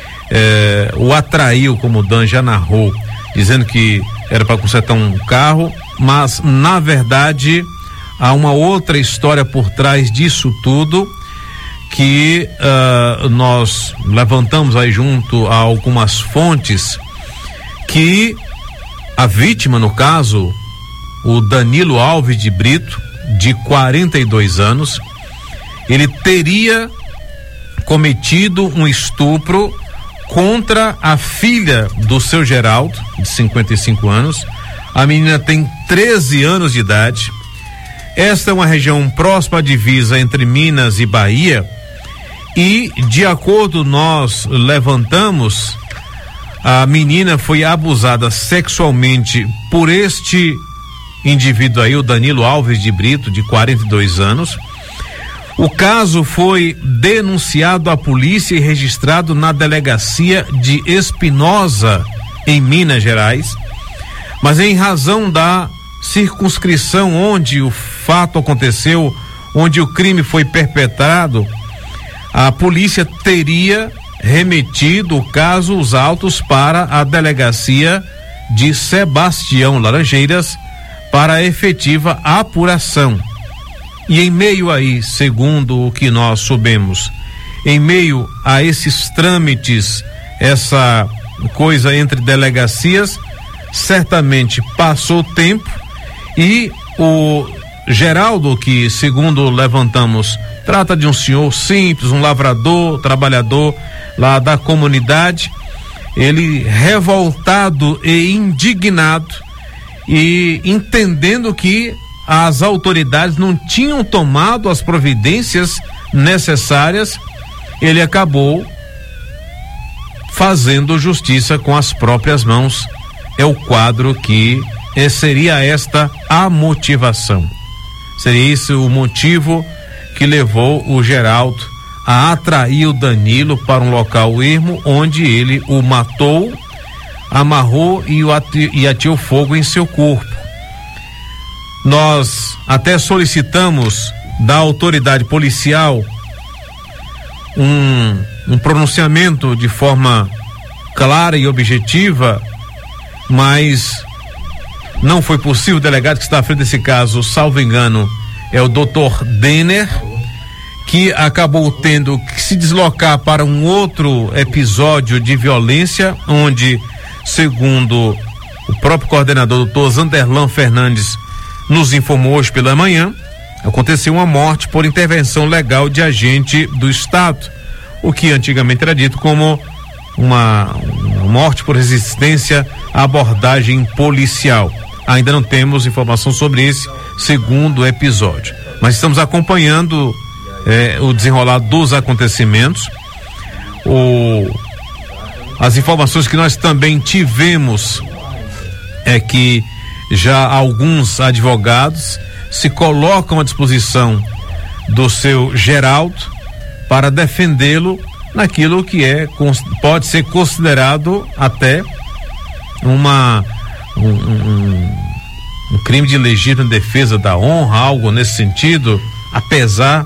[SPEAKER 10] o atraiu, como o Dan já narrou, dizendo que era para consertar um carro, mas na verdade há uma outra história por trás disso tudo, que nós levantamos aí junto a algumas fontes, que a vítima, no caso, o Danilo Alves de Brito, de 42 anos, ele teria cometido um estupro contra a filha do seu Geraldo, de 55 anos. A menina tem 13 anos de idade. Esta é uma região próxima à divisa entre Minas e Bahia, e de acordo nós levantamos, a menina foi abusada sexualmente por este indivíduo aí, o Danilo Alves de Brito, de 42 anos. O caso foi denunciado à polícia e registrado na delegacia de Espinosa, em Minas Gerais, mas em razão da circunscrição onde o fato aconteceu, onde o crime foi perpetrado, a polícia teria remetido o caso, os autos, para a delegacia de Sebastião Laranjeiras para a efetiva apuração. E em meio aí, segundo o que nós soubemos, em meio a esses trâmites, essa coisa entre delegacias, certamente passou tempo e o Geraldo, que segundo levantamos, trata de um senhor simples, um lavrador, trabalhador lá da comunidade, ele revoltado e indignado e entendendo que as autoridades não tinham tomado as providências necessárias, ele acabou fazendo justiça com as próprias mãos. É o quadro que seria esta a motivação. Seria esse o motivo que levou o Geraldo a atrair o Danilo para um local ermo, onde ele o matou, amarrou e atirou fogo em seu corpo. Nós até solicitamos da autoridade policial um pronunciamento de forma clara e objetiva, mas não foi possível. O delegado que está à frente desse caso, salvo engano, é o Dr. Denner, que acabou tendo que se deslocar para um outro episódio de violência, onde, segundo o próprio coordenador, Dr. Zanderlan Fernandes, nos informou hoje pela manhã, aconteceu uma morte por intervenção legal de agente do Estado, o que antigamente era dito como uma morte por resistência à abordagem policial. Ainda não temos informação sobre esse segundo episódio, mas estamos acompanhando o desenrolar dos acontecimentos. As informações que nós também tivemos é que já alguns advogados se colocam à disposição do seu Geraldo para defendê-lo naquilo que pode ser considerado até um crime de legítima defesa da honra, algo nesse sentido, apesar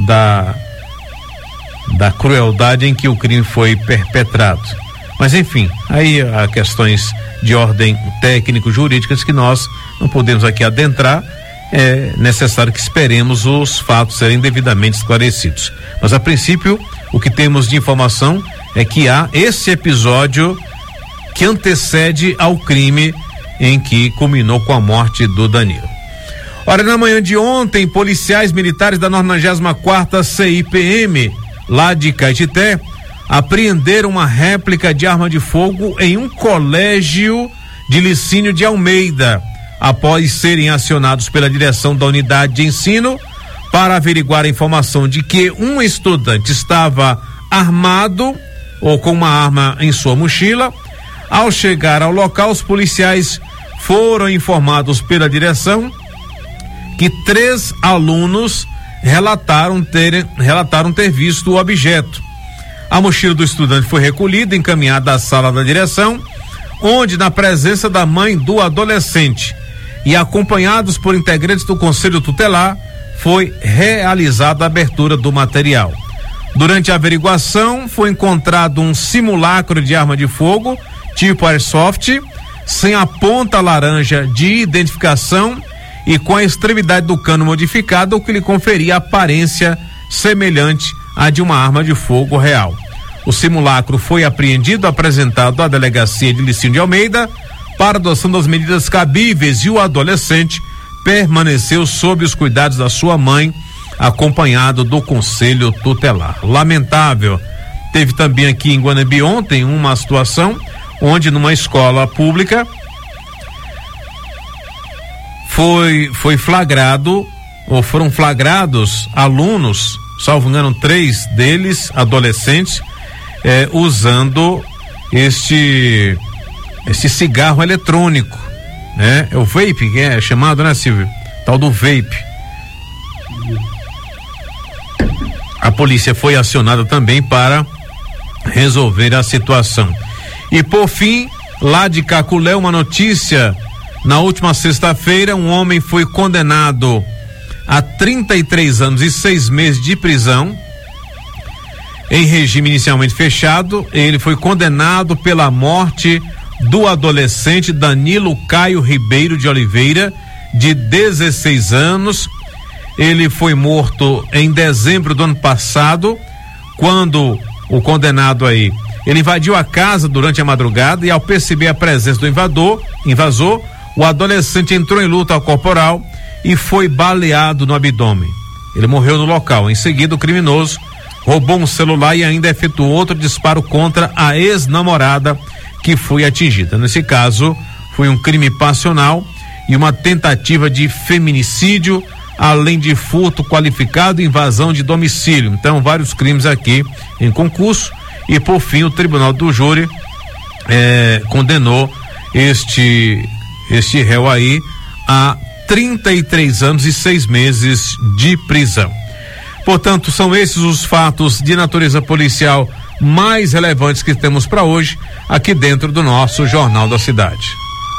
[SPEAKER 10] da crueldade em que o crime foi perpetrado. Mas enfim, aí há questões de ordem técnico-jurídicas que nós não podemos aqui adentrar. É necessário que esperemos os fatos serem devidamente esclarecidos. Mas a princípio, o que temos de informação é que há esse episódio que antecede ao crime em que culminou com a morte do Danilo. Ora, na manhã de ontem, policiais militares da 94ª CIPM, lá de Caetité, apreenderam uma réplica de arma de fogo em um colégio de Licínio de Almeida, após serem acionados pela direção da unidade de ensino para averiguar a informação de que um estudante estava armado ou com uma arma em sua mochila. Ao chegar ao local, os policiais foram informados pela direção que 3 alunos relataram ter visto o objeto. A mochila do estudante foi recolhida e encaminhada à sala da direção, onde, na presença da mãe do adolescente e acompanhados por integrantes do Conselho Tutelar, foi realizada a abertura do material. Durante a averiguação, foi encontrado um simulacro de arma de fogo tipo airsoft, sem a ponta laranja de identificação e com a extremidade do cano modificada, o que lhe conferia aparência semelhante à de uma arma de fogo real. O simulacro foi apreendido, apresentado à delegacia de Licínio de Almeida para adoção das medidas cabíveis, e o adolescente permaneceu sob os cuidados da sua mãe, acompanhado do Conselho Tutelar. Lamentável. Teve também aqui em Guanabi ontem uma situação onde numa escola pública foi flagrado, ou foram flagrados alunos, salvo engano 3 deles, adolescentes, usando este cigarro eletrônico, né? É o vape que é chamado, né, Silvio? Tal do vape. A polícia foi acionada também para resolver a situação. E por fim, lá de Caculé, uma notícia: na última sexta-feira, um homem foi condenado a 33 anos e 6 meses de prisão em regime inicialmente fechado. Ele foi condenado pela morte do adolescente Danilo Caio Ribeiro de Oliveira, de 16 anos. Ele foi morto em dezembro do ano passado, quando o condenado ele invadiu a casa durante a madrugada e, ao perceber a presença do invasor, o adolescente entrou em luta corporal e foi baleado no abdômen. Ele morreu no local. Em seguida, o criminoso roubou um celular e ainda efetuou outro disparo contra a ex-namorada, que foi atingida. Nesse caso, foi um crime passional e uma tentativa de feminicídio, além de furto qualificado e invasão de domicílio. Então, vários crimes aqui em concurso, e por fim o Tribunal do Júri condenou este réu aí a 33 anos e 6 meses de prisão. Portanto, são esses os fatos de natureza policial mais relevantes que temos para hoje aqui dentro do nosso Jornal da Cidade.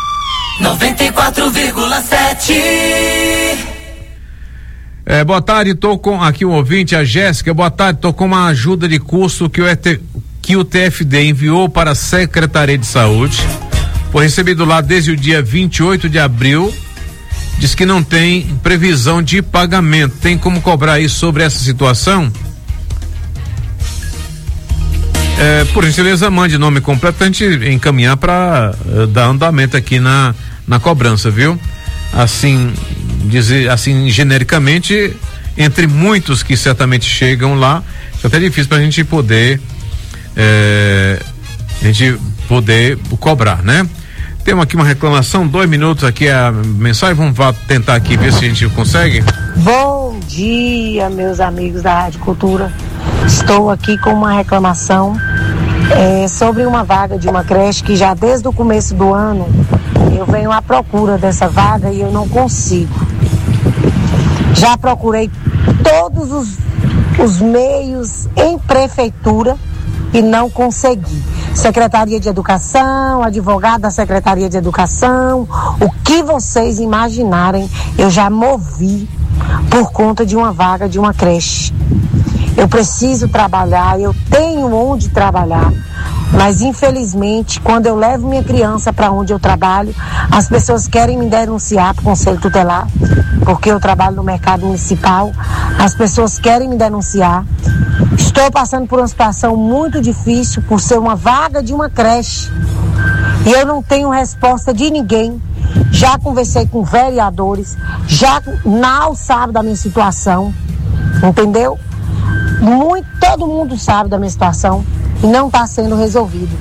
[SPEAKER 4] 94,7.
[SPEAKER 10] Boa tarde, tô com aqui um ouvinte, a Jéssica. Boa tarde, tô com uma ajuda de curso que o TFD enviou para a Secretaria de Saúde. Foi recebido lá desde o dia 28 de abril. Diz que não tem previsão de pagamento. Tem como cobrar aí sobre essa situação? Por gentileza, mande nome completo pra gente encaminhar para dar andamento aqui na cobrança, viu? Assim, dizer assim genericamente, entre muitos que certamente chegam lá, é até difícil pra gente poder cobrar, né? Temos aqui uma reclamação, 2 minutos aqui a mensagem, vamos tentar aqui ver se a gente consegue.
[SPEAKER 8] Bom dia, meus amigos da Rádio Cultura. Estou aqui com uma reclamação sobre uma vaga de uma creche que já desde o começo do ano eu venho à procura dessa vaga e eu não consigo. Já procurei todos os meios em prefeitura e não consegui. Secretaria de Educação, advogado da Secretaria de Educação, o que vocês imaginarem, eu já movi por conta de uma vaga de uma creche. Eu preciso trabalhar, eu tenho onde trabalhar, mas infelizmente quando eu levo minha criança para onde eu trabalho, as pessoas querem me denunciar para o Conselho Tutelar, porque eu trabalho no mercado municipal, as pessoas querem me denunciar. Estou passando por uma situação muito difícil por ser uma vaga de uma creche e eu não tenho resposta de ninguém. Já conversei com vereadores, já na alçada da minha situação, entendeu? Todo mundo sabe da minha situação e não está sendo resolvido.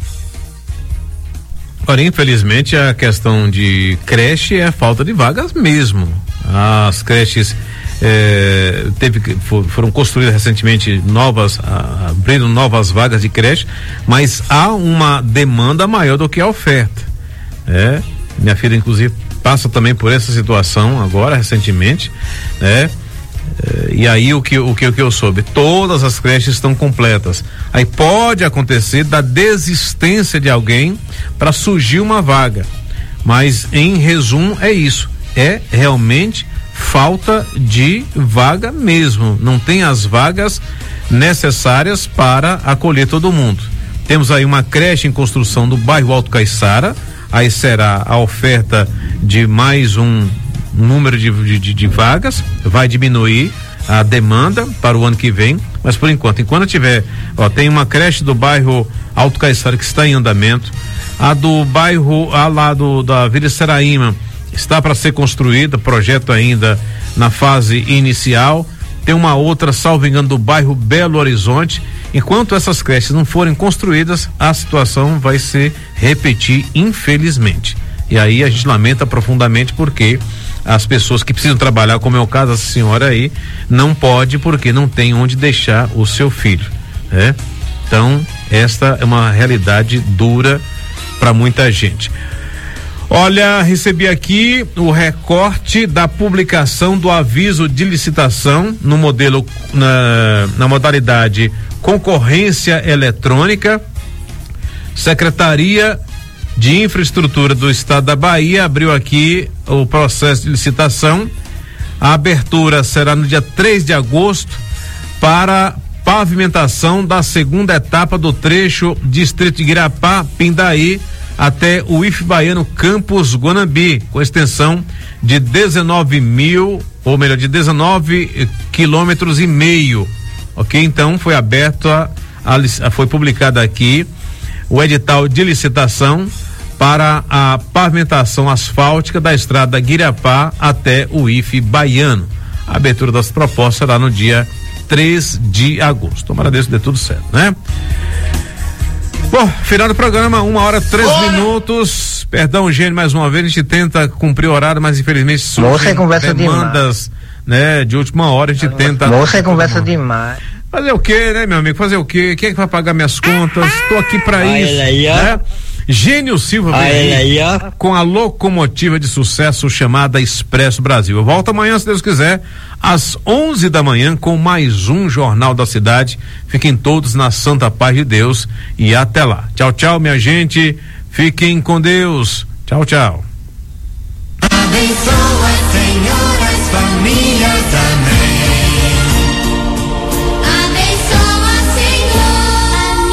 [SPEAKER 10] Ora, infelizmente a questão de creche é a falta de vagas mesmo. As creches foram construídas recentemente abrindo novas vagas de creche, mas há uma demanda maior do que a oferta. Minha filha inclusive passa também por essa situação agora recentemente, né? E aí o que eu soube, todas as creches estão completas. Aí pode acontecer da desistência de alguém para surgir uma vaga, mas em resumo é isso, é realmente falta de vaga mesmo, não tem as vagas necessárias para acolher todo mundo. Temos aí uma creche em construção do bairro Alto Caiçara, aí será a oferta de mais um número de vagas, vai diminuir a demanda para o ano que vem, mas por enquanto tiver, tem uma creche do bairro Alto Caiçara que está em andamento, a do bairro lá da Vila Seraíma está para ser construída, projeto ainda na fase inicial. Tem uma outra, salvo engano, do bairro Belo Horizonte. Enquanto essas creches não forem construídas, a situação vai se repetir, infelizmente. E aí a gente lamenta profundamente porque as pessoas que precisam trabalhar, como é o caso dessa senhora aí, não pode porque não tem onde deixar o seu filho, né? Então, esta é uma realidade dura para muita gente. Olha, recebi aqui o recorte da publicação do aviso de licitação no modelo, na modalidade concorrência eletrônica. Secretaria de Infraestrutura do Estado da Bahia abriu aqui o processo de licitação. A abertura será no dia 3 de agosto para pavimentação da segunda etapa do trecho Distrito de Guirapá, Pindaí, até o IF Baiano Campus Guanambi, com extensão de 19 quilômetros e meio. Ok? Então foi aberto foi publicado aqui o edital de licitação para a pavimentação asfáltica da estrada Guirapá até o IF Baiano. A abertura das propostas será no dia 3 de agosto. Tomara Deus que dê tudo certo, né? Bom, final do programa, 1h03. Perdão, Gênio, mais uma vez, a gente tenta cumprir o horário, mas infelizmente surgem demandas, né, de última hora, a gente tenta.
[SPEAKER 9] Moça, conversa demais.
[SPEAKER 10] Fazer o quê, né, meu amigo? Fazer o quê? Quem é que vai pagar minhas contas? Estou aqui para isso, né? Gênio Silva vem aí com a locomotiva de sucesso chamada Expresso Brasil. Eu volto amanhã, se Deus quiser, às 11 da manhã com mais um Jornal da Cidade. Fiquem todos na santa paz de Deus e até lá. Tchau, tchau, minha gente. Fiquem com Deus. Tchau, tchau.
[SPEAKER 4] Abençoa